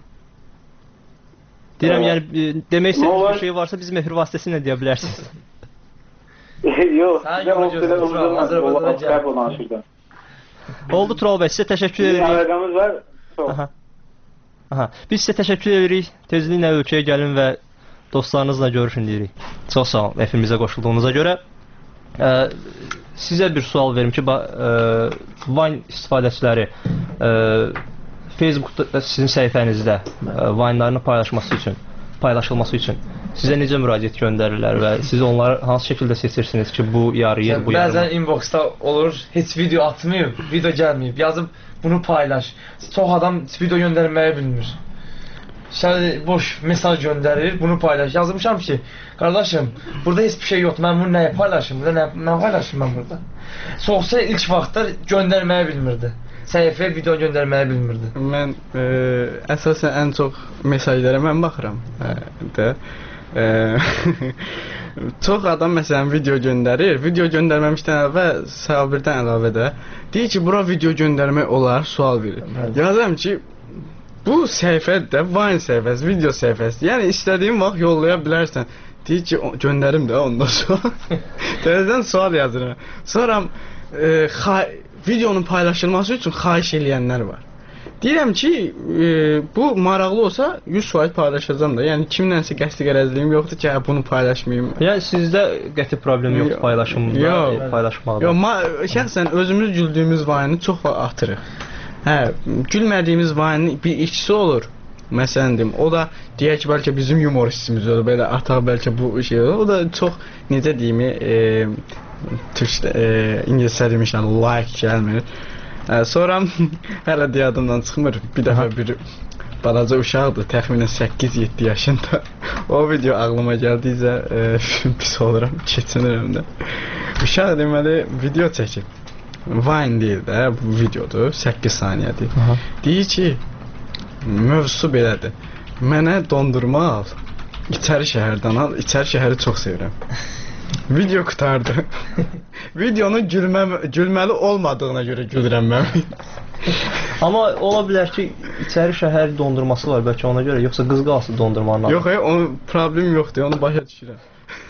Deyirəm, yəni demək istədiyiniz bir şey varsa bizim efir vasitəsilə deyə bilərsiniz. Yox, sizə o sizə uzun oldu Tural bəy, sizə təşəkkür edirik. Əlaqəmiz var. Aha. Aha. Biz sizə təşəkkür edirik. Tezliklə ölkəyə gəlin və dostlarınızla görüşün deyirik. Çox sağ olun, efirimizə qoşulduğunuza görə. Ə, sizə bir sual verim ki, ə, Vine istifadəçiləri ə, Facebookda sizin səhifənizdə Vine-larını paylaşması üçün, paylaşılması üçün sizə necə müraciət göndərirlər və siz onları hansı şəkildə seçirsiniz ki, bu yarıyır, bu yarımır? Bəzən inboxda olur, heç video atmayıb, video gəlməyib, yazıb bunu paylaş. Çox adam video göndərməyi bilmir. Şələ boş mesaj göndərir, bunu paylaş. Yazmışam ki, qardaşım, burada heç bir şey yoxdur, mən bunu nəyə paylaşım, burada nə, nə paylaşım mən burada? Soğusa ilk vaxtda göndərməyi bilmirdi. Səhifəyə video göndərməyi bilmirdi. Mən e, əsasən ən çox mesajlara mən baxıram. E, də. E, çox adam məsələn video göndərir. Video göndərməmişdən əvvəl Sabirdən əlavə də deyir ki, bura video göndərmək olar, sual verir. Yazıram ki, bu səhifədə Vine səhifəsi, video səhifəsi. Yəni istədiyin vaxt yollaya bilərsən. Deyir ki, göndərim də ondan sonra. Təzədən sual yazıram. Sonra e, videonun paylaşılması üçün xahiş eləyənlər var. Deyirəm ki, e, bu maraqlı olsa yüz faiz paylaşacağam da. Yəni kimlənsə qəsdi qərəzliyim yoxdur ki, hə, bunu paylaşmayım. Yəni sizdə qəti problem yoxdur paylaşımda, yox, paylaşmaqda. Yox, şəxsən özümüz güldüyümüz vayını çox vaxt atırıq. Hə, gülmədiyimiz vayının bir ikisi olur. Məsələn deyim, o da deyək ki, bəlkə bizim yumor hissimiz olur, belə ataq bəlkə bu şey olur. O da çox necə deyim, e, türkdə, e, ingiliscə demişəm, like gəlmir. E, sonra hələ yadımdan çıxmır. Bir dəfə bir balaca uşaqdır, təxminən səkkiz yeddi yaşında. O video ağlıma gəldiyicə e, pis oluram, keçinirəm də. Uşaq deməli video çəkib. Vine deyil də, bu videodur, səkkiz saniyədir. Deyir ki, mövzusu belədir. Mənə dondurma al, İçəri şəhərdən al, İçəri şəhəri çox sevirəm. Video qutardı. Videonun gülmə, gülməli olmadığına görə gülürəm mən. Amma ola bilər ki, İçəri şəhər dondurması var bəlkə ona görə, yoxsa qız qalsı dondurmanın. Yox, hayır, onun problem yoxdur, onu başa düşürəm.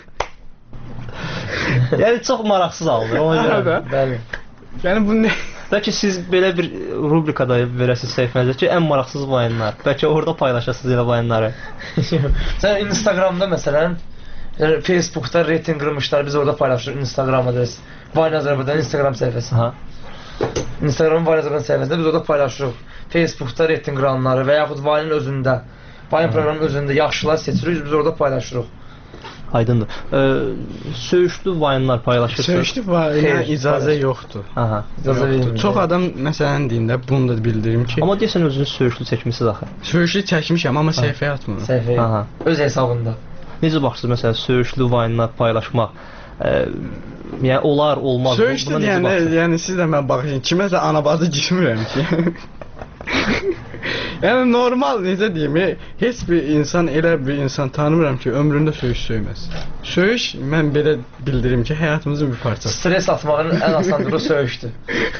Yəni çox maraqsız aldı, ona görə. Bəli. Yəni bu nə? Bəlkə siz belə bir rubrikada verəsiniz səhifənizdə ki, ən maraqsız vayınlar. Bəlkə orada paylaşasınız elə vayınları. Sən Instagramda məsələn, yəni Facebookda reyting qırmışlar, biz orada paylaşırıq Instagram adresi. Vine Azərbaycan Instagram səhifəsi. Ha. Instagramın Vine Azərbaycan səhifəsində biz orada paylaşırıq. Facebookda reyting qıranları və yaxud Vine'in özündə, Vine proqramının özündə yaxşılar seçirik, biz orada paylaşırıq. Aydındır. Ee, söyüşlü vayınlar paylaşırsınız. Söyüşlü vayına icazə yoxdur. Aha, icazə verilmir. Çox adam məsələn deyində bunu da bildirim ki. Amma deyəsən özünüz söyüşlü çəkmisiniz axı. Söyüşlü çəkmişəm, amma səhifəyə atmıram. Səhifəyə. Aha. Öz hesabında. Necə baxırsınız məsələn söyüşlü vayınlar paylaşmaq? E, yəni olar, olmaz. Söyüşlü yəni, yəni siz də mən baxın, kiməsə anabazı girmirəm ki. Yəni normal necə deyim, heç bir insan elə bir insan tanımıram ki, ömründə söyüş söyməz. Söyüş mən belə bildirim ki, həyatımızın bir parçası. Stres atmağın ən asandır o söyüşdür.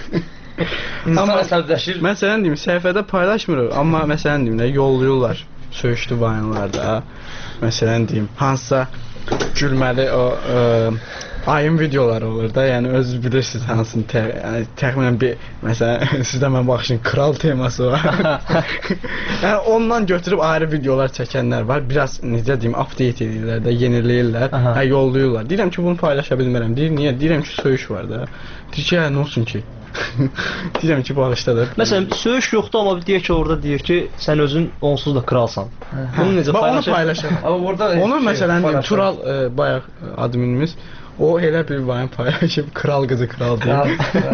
İnsan əsəbləşir. Məsələn deyim, səhifədə paylaşmırıq, amma məsələn deyim, yollayırlar söyüşlü vayınlarda. Məsələn deyim, hansısa gülməli o ə, ayın videoları olur da, yəni özünüz bilirsiniz hansını, tə, yəni, təxminən bir, məsələn, sizdə mən baxışın, kral teması var. Yəni ondan götürüb ayrı videolar çəkənlər var, biraz, necə deyim, update edirlər də, yeniləyirlər, hə, yollayırlar. Deyirəm ki, bunu paylaşa bilmərəm, deyir, niyə? Deyirəm ki, söyüş var da. Deyir ki, hə, nə olsun ki? Deyirəm ki, bağışda da. Məsələn, söyüş yoxdur, amma deyək ki, orada deyir ki, sən özün onsuz da kralsan. Bunu necə paylaşır? Onu paylaşır. Onu məsələn, deyim, Tural, e, bayaq adminimiz, o elə bir vayın paylaşıb, kral qızı kral deyib.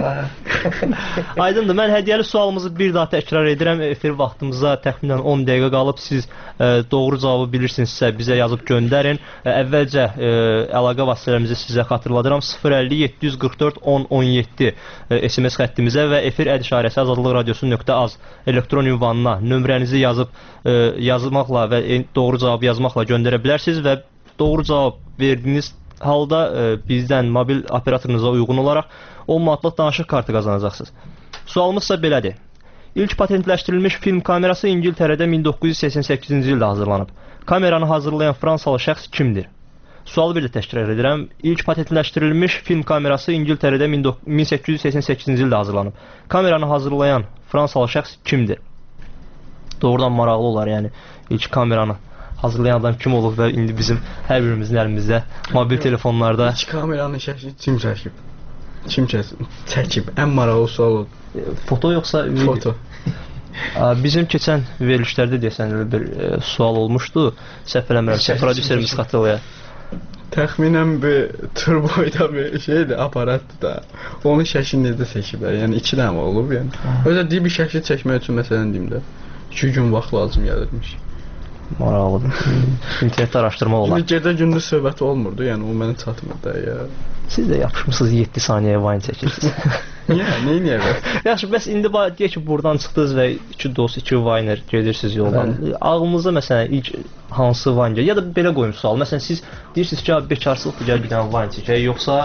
Aydındır, mən hədiyyəli sualımızı bir daha təkrar edirəm. Efir vaxtımıza təxminən on dəqiqə qalıb. Siz e, doğru cavabı bilirsinizsə bizə yazıb göndərin. E, əvvəlcə e, əlaqə vasitələrimizi sizə xatırladıram. sıfır əlli yeddi yüz qırx dörd on on yeddi e, S M S xəttimizə və efir əd işarəsi azadlıq radiosu nöqtə az elektron ünvanına nömrənizi yazıb e, yazmaqla və e, doğru cavabı yazmaqla göndərə bilərsiniz və doğru cavab verdiyiniz halda e, bizdən mobil operatorunuza uyğun olaraq on manatlıq danışıq kartı qazanacaqsınız. Sualımız isə belədir. İlk patentləşdirilmiş film kamerası İngiltərədə min doqquz yüz səksən səkkizinci ildə hazırlanıb. Kameranı hazırlayan Fransalı şəxs kimdir? Sualı bir də təkrar edirəm. İlk patentləşdirilmiş film kamerası İngiltərədə min səkkiz yüz səksən səkkizinci ildə hazırlanıb. Kameranı hazırlayan Fransalı şəxs kimdir? Doğrudan maraqlı olar, yəni ilk kameranı hazırlayan adam kim olub və indi bizim hər birimizin əlimizdə mobil telefonlarda İlk kameranın şəkli kim çəkib? Kim çəkib? Ən maraqlı sual oldu. Foto yoxsa video? Foto. Bizim keçən verilişlərdə deyəsən bir e, sual olmuşdu. Səhv eləmirəmsə prodüserimiz xatırlayır. Təxminən bir turboyda bir şeydir, aparatdır da. Onun şəklini necə çəkiblər? Yəni iki dənə olub, yəni. Özə deyib bir şəkli çəkmək üçün məsələn deyim də iki gün vaxt lazım gəlirmiş. Maraqlıdır. İnternetdə araşdırma olar. Şimdi gecə gündüz söhbəti olmurdu, yəni o mənə çatmırdı ya. Siz də yapışmısınız yeddi saniyəyə vayın çəkirsiniz. Niyə? Neyi niyə bəs? Yaxşı, bəs indi deyək ki, buradan çıxdınız və iki dost, iki vayner gedirsiniz yoldan. Ağlınızda məsələn ilk hansı vayn gəlir? Ya da belə qoyum sual. Məsələn siz deyirsiniz ki, bekarsılıqdır, gəl bir dənə vayn çəkək, yoxsa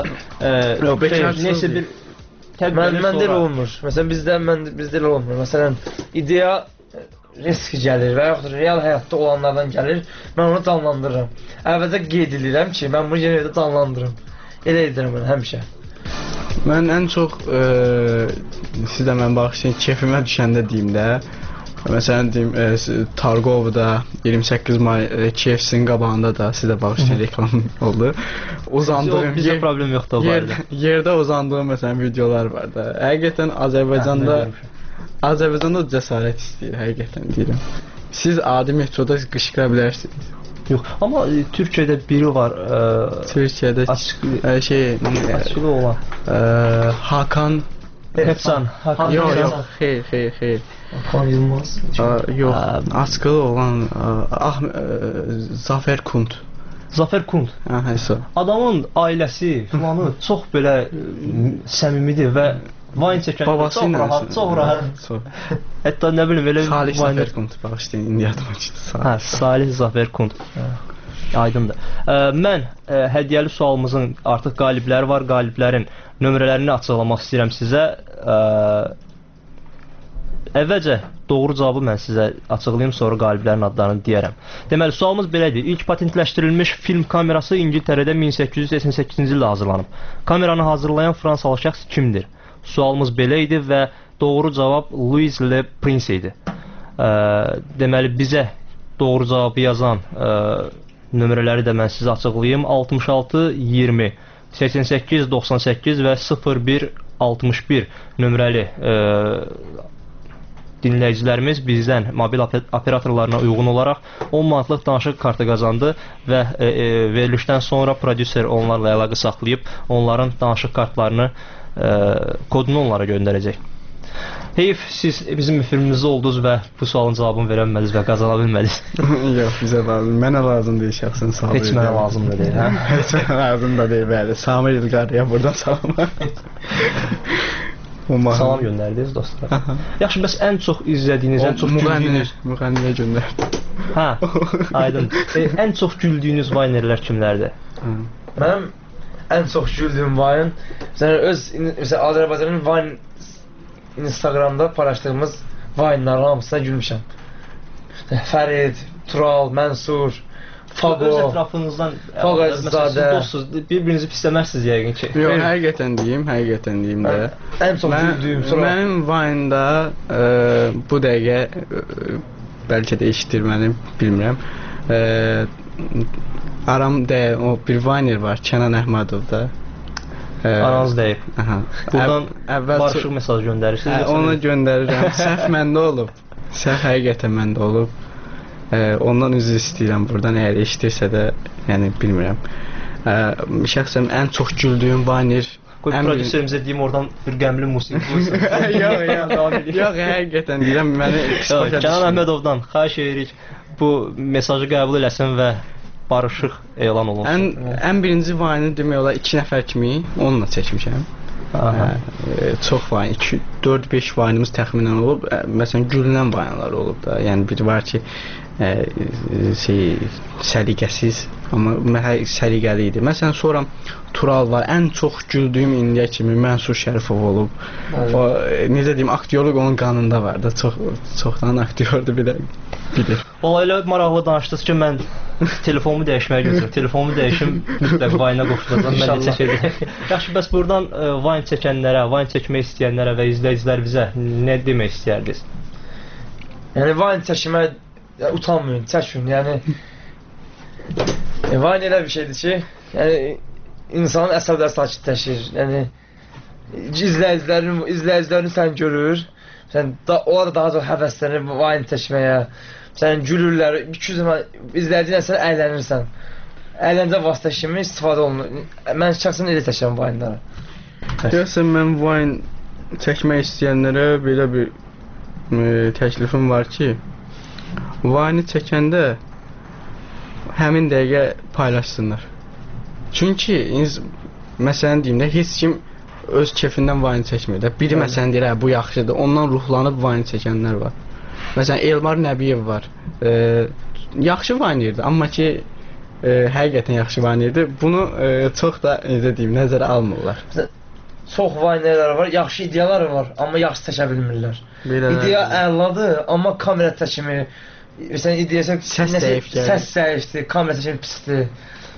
neysə bir məndə elə olmur. Məsələn bizdə bizdə elə olmur. Məsələn ideya risk gəlir və yaxud real həyatda olanlardan gəlir, mən onu canlandırıram. Əvvəlcə qeyd edirəm ki, mən bunu yenə də canlandırım. Elə edirəm mən həmişə. Mən ən çox e, siz də mən bağışlayın, keyfimə düşəndə deyim də. Məsələn deyim, e, Targovda iyirmi səkkiz may e, K F C-nin qabağında da sizə bağışlayın reklam oldu. Uzandığım bizə problem yoxdur o barədə. Yerdə uzandığım məsələn videolar var da. Həqiqətən Azərbaycanda Azərbaycanda cəsarət istəyir, həqiqətən deyirəm. Siz adi metroda qışqıra bilərsiniz. Yox, amma e, Türkiyədə biri var. E, Türkiyədə açıq e, şey açıq olan. E, Hakan Hepsan. Hakan yox, yox, xeyr, xeyr, xeyr. Hakan Yılmaz. Yox, açığı olan ah Zafer Kunt. Zafer Kunt. Hə, həsə. Adamın ailəsi filanı çox belə səmimidir və Vine çəkən babası ilə rahat, çox rahat. Hətta nə bilim belə Salih Zafer Kunt bağışlayın, indi yadıma çıxdı. Hə, Salih Zafer Kunt. Aydındır. Ə, mən ə, hədiyyəli sualımızın artıq qalibləri var. Qaliblərin nömrələrini açıqlamaq istəyirəm sizə. Ə, əvvəlcə doğru cavabı mən sizə açıqlayım, sonra qaliblərin adlarını deyərəm. Deməli, sualımız belədir. İlk patentləşdirilmiş film kamerası İngiltərədə min səkkiz yüz səksən səkkizinci ildə hazırlanıb. Kameranı hazırlayan Fransalı şəxs kimdir? Sualımız belə idi və doğru cavab Louis Le Prince idi. Ə, deməli, bizə doğru cavabı yazan ə, nömrələri də mən sizə açıqlayım. altmış altı iyirmi səksən səkkiz doxsan səkkiz və sıfır bir altmış bir nömrəli ə, dinləyicilərimiz bizdən mobil operatorlarına uyğun olaraq on manatlıq danışıq kartı qazandı və e, e, verilişdən sonra prodüser onlarla əlaqə saxlayıb onların danışıq kartlarını e, kodunu onlara göndərəcək. Heyf, siz bizim filmimizdə oldunuz və bu sualın cavabını verəmədiniz və qazana bilmədiniz. Yox, bizə lazım. Mənə lazım deyil şəxsən sağ olun. Heç mənə lazım da deyil, hə? Heç mənə lazım da deyil, bəli. Samir İlqarıya buradan salam. Salam göndərdiniz dostlar. Yaxşı, bəs ən çox izlədiyiniz, ən çox güldüyünüz... Müğənniyə göndərdim. Hə, aydın. E, ən çox güldüyünüz vaynerlər kimlərdir? Mənim ən çox güldüyüm vayn, öz Azərbaycanın vayn Instagramda paylaşdığımız vaynların hamısına gülmüşəm. Fərid, Tural, Mənsur, Fago, öz ətrafınızdan Faqazadə. Dostsuz, bir-birinizi pisləməzsiniz yəqin ki. Yox, həqiqətən deyim, həqiqətən deyim də. Ən çox güldüyüm sonra. Mənim Vine-da e, bu dəqiqə e, bəlkə də eşitir məni, bilmirəm. E, aramda o bir Viner var, Kənan Əhmədov da. Aranız deyib. Buradan əvvəl barışıq mesaj göndərirsiniz. Onu göndərirəm. Səhv məndə olub. Səhv həqiqətən məndə olub. Ə, ondan üzr istəyirəm buradan, əgər eşidirsə də, yəni bilmirəm. Ə, şəxsən ən çox güldüyüm Vayner... Qoy prodüserimizə deyim, oradan bir qəmli musiqi qoysun. Yox, yox, yox, həqiqətən deyirəm, məni pis başa düşün. Kənan Əhmədovdan xahiş edirik, bu mesajı qəbul eləsin və barışıq elan olunsun. Ən, ən birinci Vayne'ı demək olar iki nəfər kimi onunla çəkmişəm. Ə, çox Vayne, iki, dörd beş Vayne'ımız təxminən olub. Ə, məsələn, gülünən Vayne'lar olub da. Yəni biri var ki, ə, şey, səliqəsiz, amma səliqəli idi. Məsələn, sonra Tural var. Ən çox güldüyüm indiyə kimi Mənsur Şərifov olub. O, necə deyim, aktyorluq onun qanında var da. Çox, çoxdan aktyordur, bir də bilir. Valla elə maraqlı danışdınız ki, mən telefonumu dəyişməyə götürüm. Telefonumu dəyişim, mütləq Vine-a qoşulacam, mən də çəkəcəm. Yaxşı, bəs buradan ə, Vine çəkənlərə, Vine çəkmək istəyənlərə və izləyicilər bizə nə demək istəyərdiniz? Yəni, Vine çəkmək, utanmayın, çəkin, yəni... e, Vine elə bir şeydir ki, yəni, insanın əsəbləri sakitləşir, yəni, izləyicilərin, izləyicilərini sən görür, sən da, onlar daha çox həvəslənir Vine çəkməyə, sən gülürlər, iki yüz izləyicilə sən əylənirsən. Əyləncə vasitə kimi istifadə olunur. Mən şəxsən elə çəkirəm Vine-ları. Görsən, mən Vine çəkmək istəyənlərə belə bir e, təklifim var ki, Vine-i çəkəndə həmin dəqiqə paylaşsınlar. Çünki, məsələn deyim də, heç kim öz kefindən Vine çəkmir də. Biri məsələn deyir, bu yaxşıdır, ondan ruhlanıb Vine çəkənlər var. Məsələn, Elmar Nəbiyev var. E, yaxşı Vaynerdir, amma ki, e, həqiqətən yaxşı Vaynerdir. Bunu e, çox da, necə deyim, nəzərə almırlar. Çox Vaynerlər var, yaxşı ideyalar var, amma yaxşı çəkə bilmirlər. İdeya əladır, amma kamera çəkimi, məsələn, ideyası səs zəifdir, səs zəifdir, kamera çəkimi pisdir.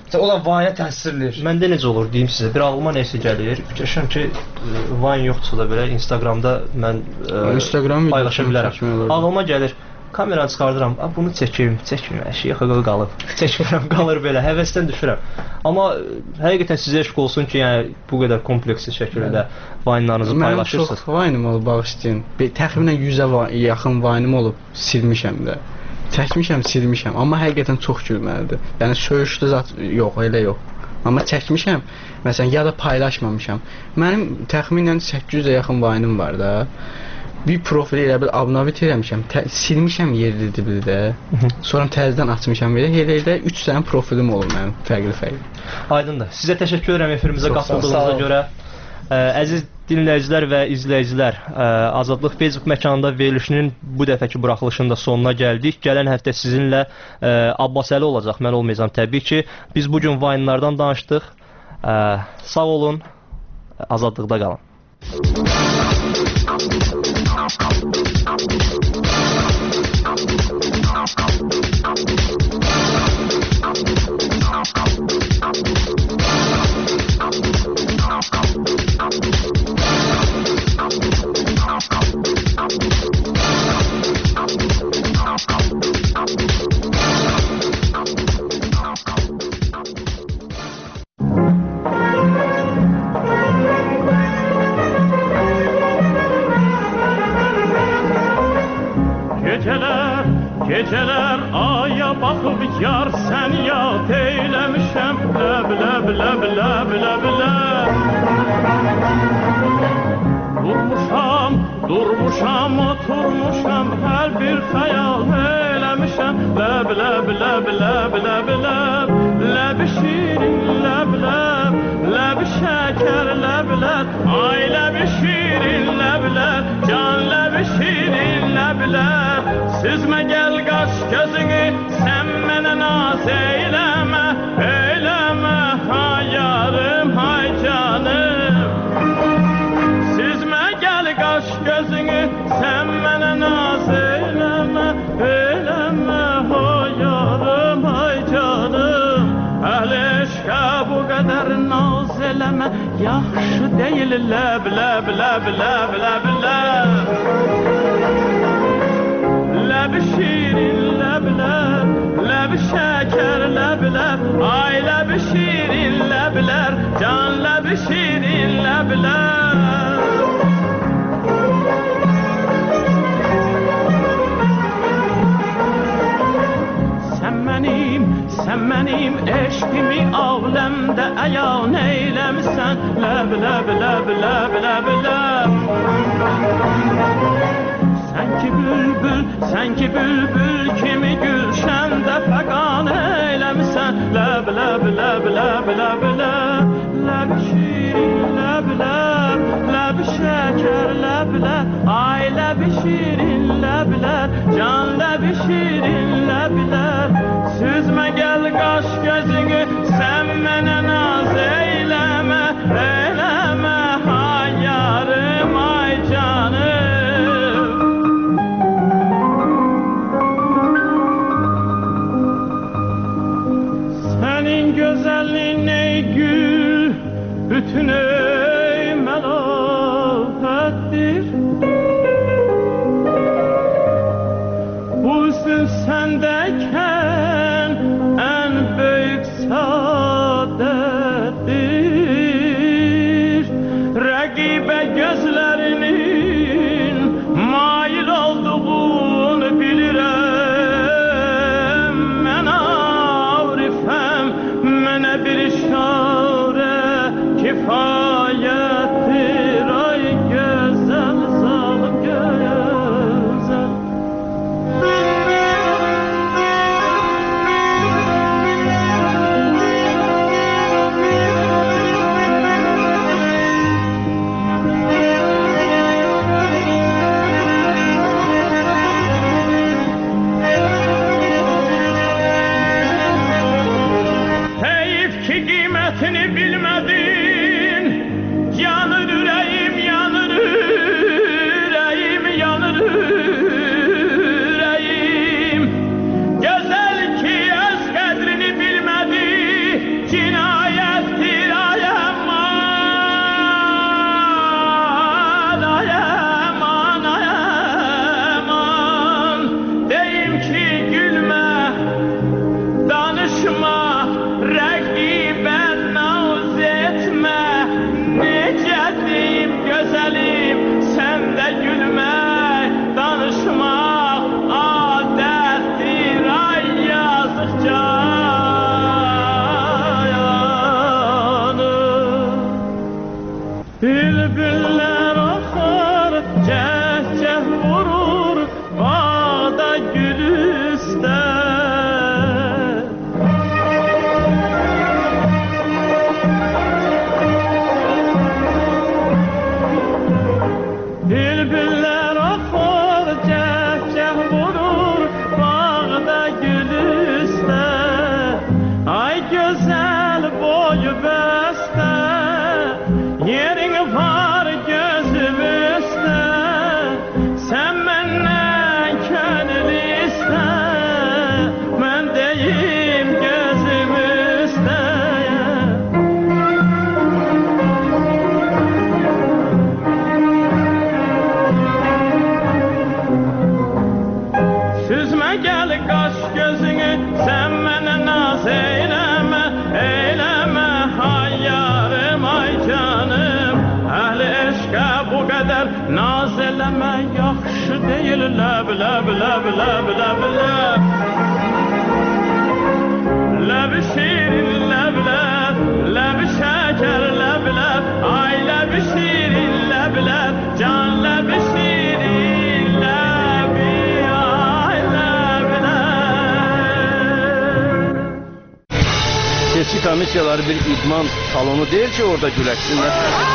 olan Vine-ə təsir eləyir. Məndə necə olur deyim sizə, bir ağlıma nəsə gəlir. Fikirləşirəm ki, Vine yoxdursa da belə Instagramda mən Instagram paylaşa bilərəm. Ağlıma gəlir, kameranı çıxardıram, bunu çəkim, çəkim, əşi yaxı qalıb. Çəkmirəm, qalır belə, həvəsdən düşürəm. Amma həqiqətən sizə eşq olsun ki, yəni bu qədər kompleksli şəkildə Vine-larınızı paylaşırsınız. Mənim çox Vine-im olub, bağışlayın. Təxminən yüzə yaxın Vine-im olub, silmişəm də. Çəkmişəm, silmişəm, amma həqiqətən çox gülməlidir. Yəni söyüşlü zat yox, elə yox. Amma çəkmişəm, məsələn, ya da paylaşmamışam. Mənim təxminən səkkiz yüzə yaxın Vine-im var da. Bir profili elə bil abunavit eləmişəm, silmişəm yerli dildə. Sonra təzədən açmışam belə. Elə-elə üç dənə profilim olub mənim, fərqli-fərqli. Aydındır. Sizə təşəkkür edirəm efirimizə qatıldığınıza görə. Ə, əziz dinləyicilər və izləyicilər, ə, Azadlıq Facebook məkanında verilişinin bu dəfəki buraxılışının da sonuna gəldik. Gələn həftə sizinlə ə, Abbasəli olacaq, mən olmayacağam təbii ki. Biz bugün Vine-lardan danışdıq. Ə, sağ olun, azadlıqda qalın. Geceler, geceler aya bakıp yar sen yat eylemişem. Leb leb leb leb leb leb. Durmuşam, durmuşam, oturmuşam, her bir hayal eylemişem. Leb leb leb leb leb leb. Leb şirin leb leb, leb şeker leb leb. Ay leb şirin leb leb, can leb şirin leb leb. Süzme gel kaş gözünü, sen bana naz eyleme, eyleme hay yarım hay canım. Süzme gel kaş gözünü, sen bana naz eyleme, eyleme hay yarım hay canım. Əhl-i eşqə bu qədər naz eləmə, yaxşı deyil ləb ləb ləb ləb ləb ləb. Ləb şirin ləb ləb, ləb şəkər ləb ləb. Ay ləb şirin ləblər, can ləb şirin ləblər. Sən mənim, sən mənim eşqimi aləmdə əyan eyləmisən. Ləb ləb ləb ləb ləb ləb. Sən ki bülbül, sən ki bülbül kimi gülşəndə fəqan eyləmisən. Ləb ləb ləb ləb ləb ləb. Ləb şirin ləb ləb, ləb şəkər ləb ləb. Ay ləb şirin ləblər, can ləb şirin ləblər. Süzmə gəl qaş gözünü, sən mənə naz eyləmə, eyləmə hay yarım ay canım. Gözəlliyin ey gül, bütün ey məlafətdir. Bu üzün səndəkən ən böyük saadətdir. Rəqibə gözlərinin mail olduğunu bilirəm. Mən arifəm, mənə bir işarə kifayətdir. Ay gözəl zalım gözəl. Bilmedin, yanır yüreğim, yanır yüreğim, yanır yüreğim. Güzel ki öz kadrini bilmedi, boyu bəstə, yerin var gözüm üstə, sən məndən könül istə, mən deyim gözüm üstə. Süzmə gəl qaş gözünü, sən mənə naz eyləmə, eyləmə, hay yarım, ay canım. Əhli eşqə bu qədər naz eləmə, yaxşı deyil, ləb, ləb, ləb, ləb, ləb, ləb. Ləb şirin, ləb, ləb, ləb şəkər, ləb, ləb, ay ləb şirin, ləb, ləb, can ləb şirin, ləb, ay ləb, ləb. Seçki komissiyaları bir idman salonu deyil ki, orada güləşsinlər.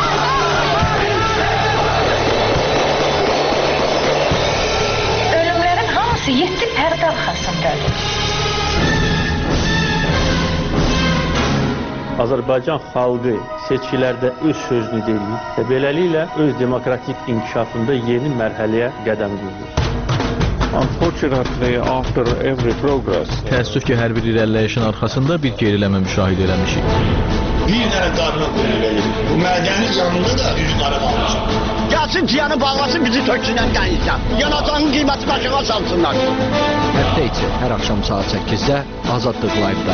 Ölümlərin hamısı yeddi pərdə arxasındadır. Azərbaycan xalqı seçkilərdə öz sözünü deyir və beləliklə öz demokratik inkişafında yeni mərhələyə qədəm qoyur. Unfortunately, after every progress, təəssüf ki, hər bir irəliləyişin arxasında bir geriləmə müşahidə eləmişik. Bir dənə qadına qulluq bu mədəni yanında da üzün araba almışam. Gəlsin piyanı bağlasın, bizi töksünən qəyinsən. Yanacağın qiyməti başına salsınlar. Həftə içi hər axşam saat səkkizdə Azadlıq Live-da.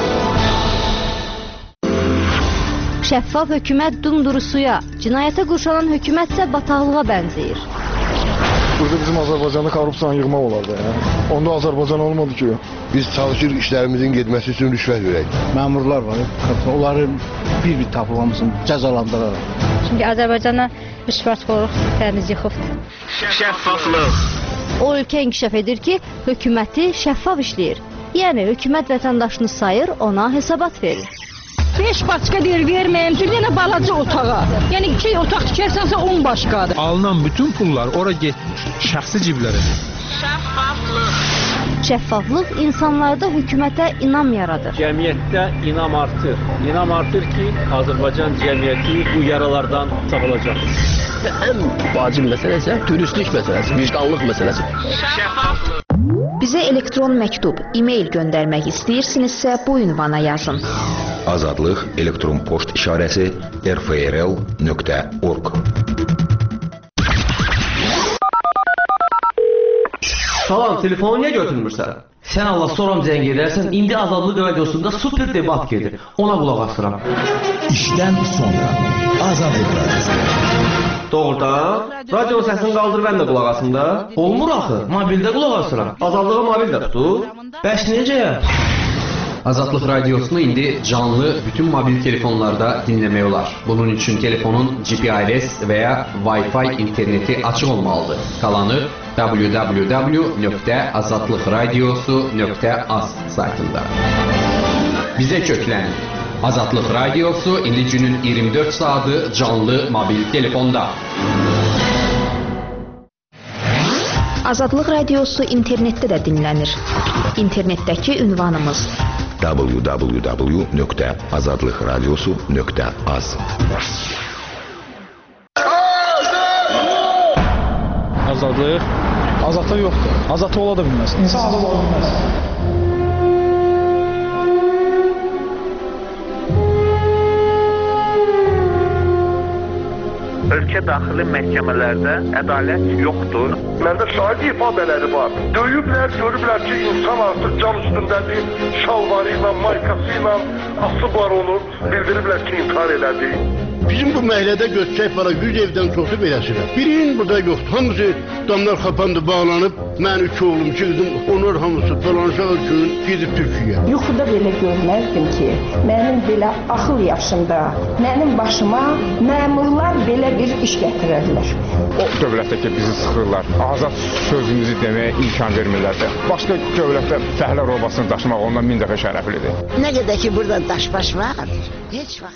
Şəffaf hökumət dumduru suya, cinayətə qurşanan hökumət isə bataqlığa bənzəyir. Burada bizim Azərbaycanda korrupsiyanı yığmaq olardı. Ya. Onda Azərbaycan olmadı ki. Biz çalışırıq işlərimizin getməsi üçün rüşvət verək. Məmurlar var, onları bir-bir tapılmasın, cəzalandıraraq. Çünki Azərbaycana rüşvətxorluq təmiz yıxıbdır. Şəffaflıq. O ölkə inkişaf edir ki, hökuməti şəffaf işləyir. Yəni, hökumət vətəndaşını sayır, ona hesabat verir. beş başqa deyir, verməyim, bir dənə balaca otağa. Yəni, iki otaq tikərsənsə on başqadır. Alınan bütün pullar ora getmiş, şəxsi ciblərə. Şəffaflıq. Şəffaflıq insanlarda hökumətə inam yaradır. Cəmiyyətdə inam artır. İnam artır ki, Azərbaycan cəmiyyəti bu yaralardan sağılacaq. Ən vacib məsələ isə dürüstlük məsələsi, vicdanlıq məsələsi. Şəffaflıq. Bizə elektron məktub, e-mail göndərmək istəyirsinizsə bu ünvana yazın. Azadlıq elektron poçt işarəsi r f r l nöqtə org. Salam, telefonu niyə götürmürsən? Sən Allah soram zəng edərsən, indi Azadlıq radiosunda super debat gedir. Ona qulaq asıram. İşdən sonra Azadlıq radiosu. Doğrudan? Radio səsini qaldır, mən də qulaq asım da. Olmur axı, mobildə qulaq asıram. Azadlığı mobildə tutur. Bəs necə? Azadlıq radiosunu indi canlı bütün mobil telefonlarda dinləmək olar. Bunun üçün telefonun G P R S və ya Wi-Fi interneti açıq olmalıdır. Qalanı w w w nöqtə azadlıq radiosu nöqtə az saytında. Bizə köklənin. Azadlıq radiosu indi günün iyirmi dörd saatı canlı mobil telefonda. Azadlıq radiosu internetdə də dinlənir. İnternetdəki ünvanımız w w w nöqtə azadlıq radiosu nöqtə az. Azadlıq? Azadlıq yoxdur. Azadlıq ola da bilməz. İnsan azad ola bilməz. Ölkə daxili məhkəmələrdə ədalət yoxdur. Məndə şahid ifadələri var. Döyüblər, görüblər ki, insan artıq can üstündədir, şalvarı ilə, maykası ilə asıb var onu, bildiriblər ki, intihar elədi. Bizim bu məhəllədə götürək para yüz evdən çoxu beləsirlər. Birinin burada yoxdur. Hamısı damlar kapandı, bağlanıb. Mən üç oğlum, iki qızım, onlar hamısı falanşaq üçün gidib Türkiyə. Yuxuda belə görməzdim ki, mənim belə axıl yaşımda, mənim başıma məmurlar belə bir iş gətirərlər. O dövlətdə ki, bizi sıxırlar, azad sözümüzü deməyə imkan vermirlər də. Başqa dövlətdə fəhlə robasını daşımaq ondan min dəfə şərəflidir. Nə qədər ki, burada daşbaş var, heç vaxt.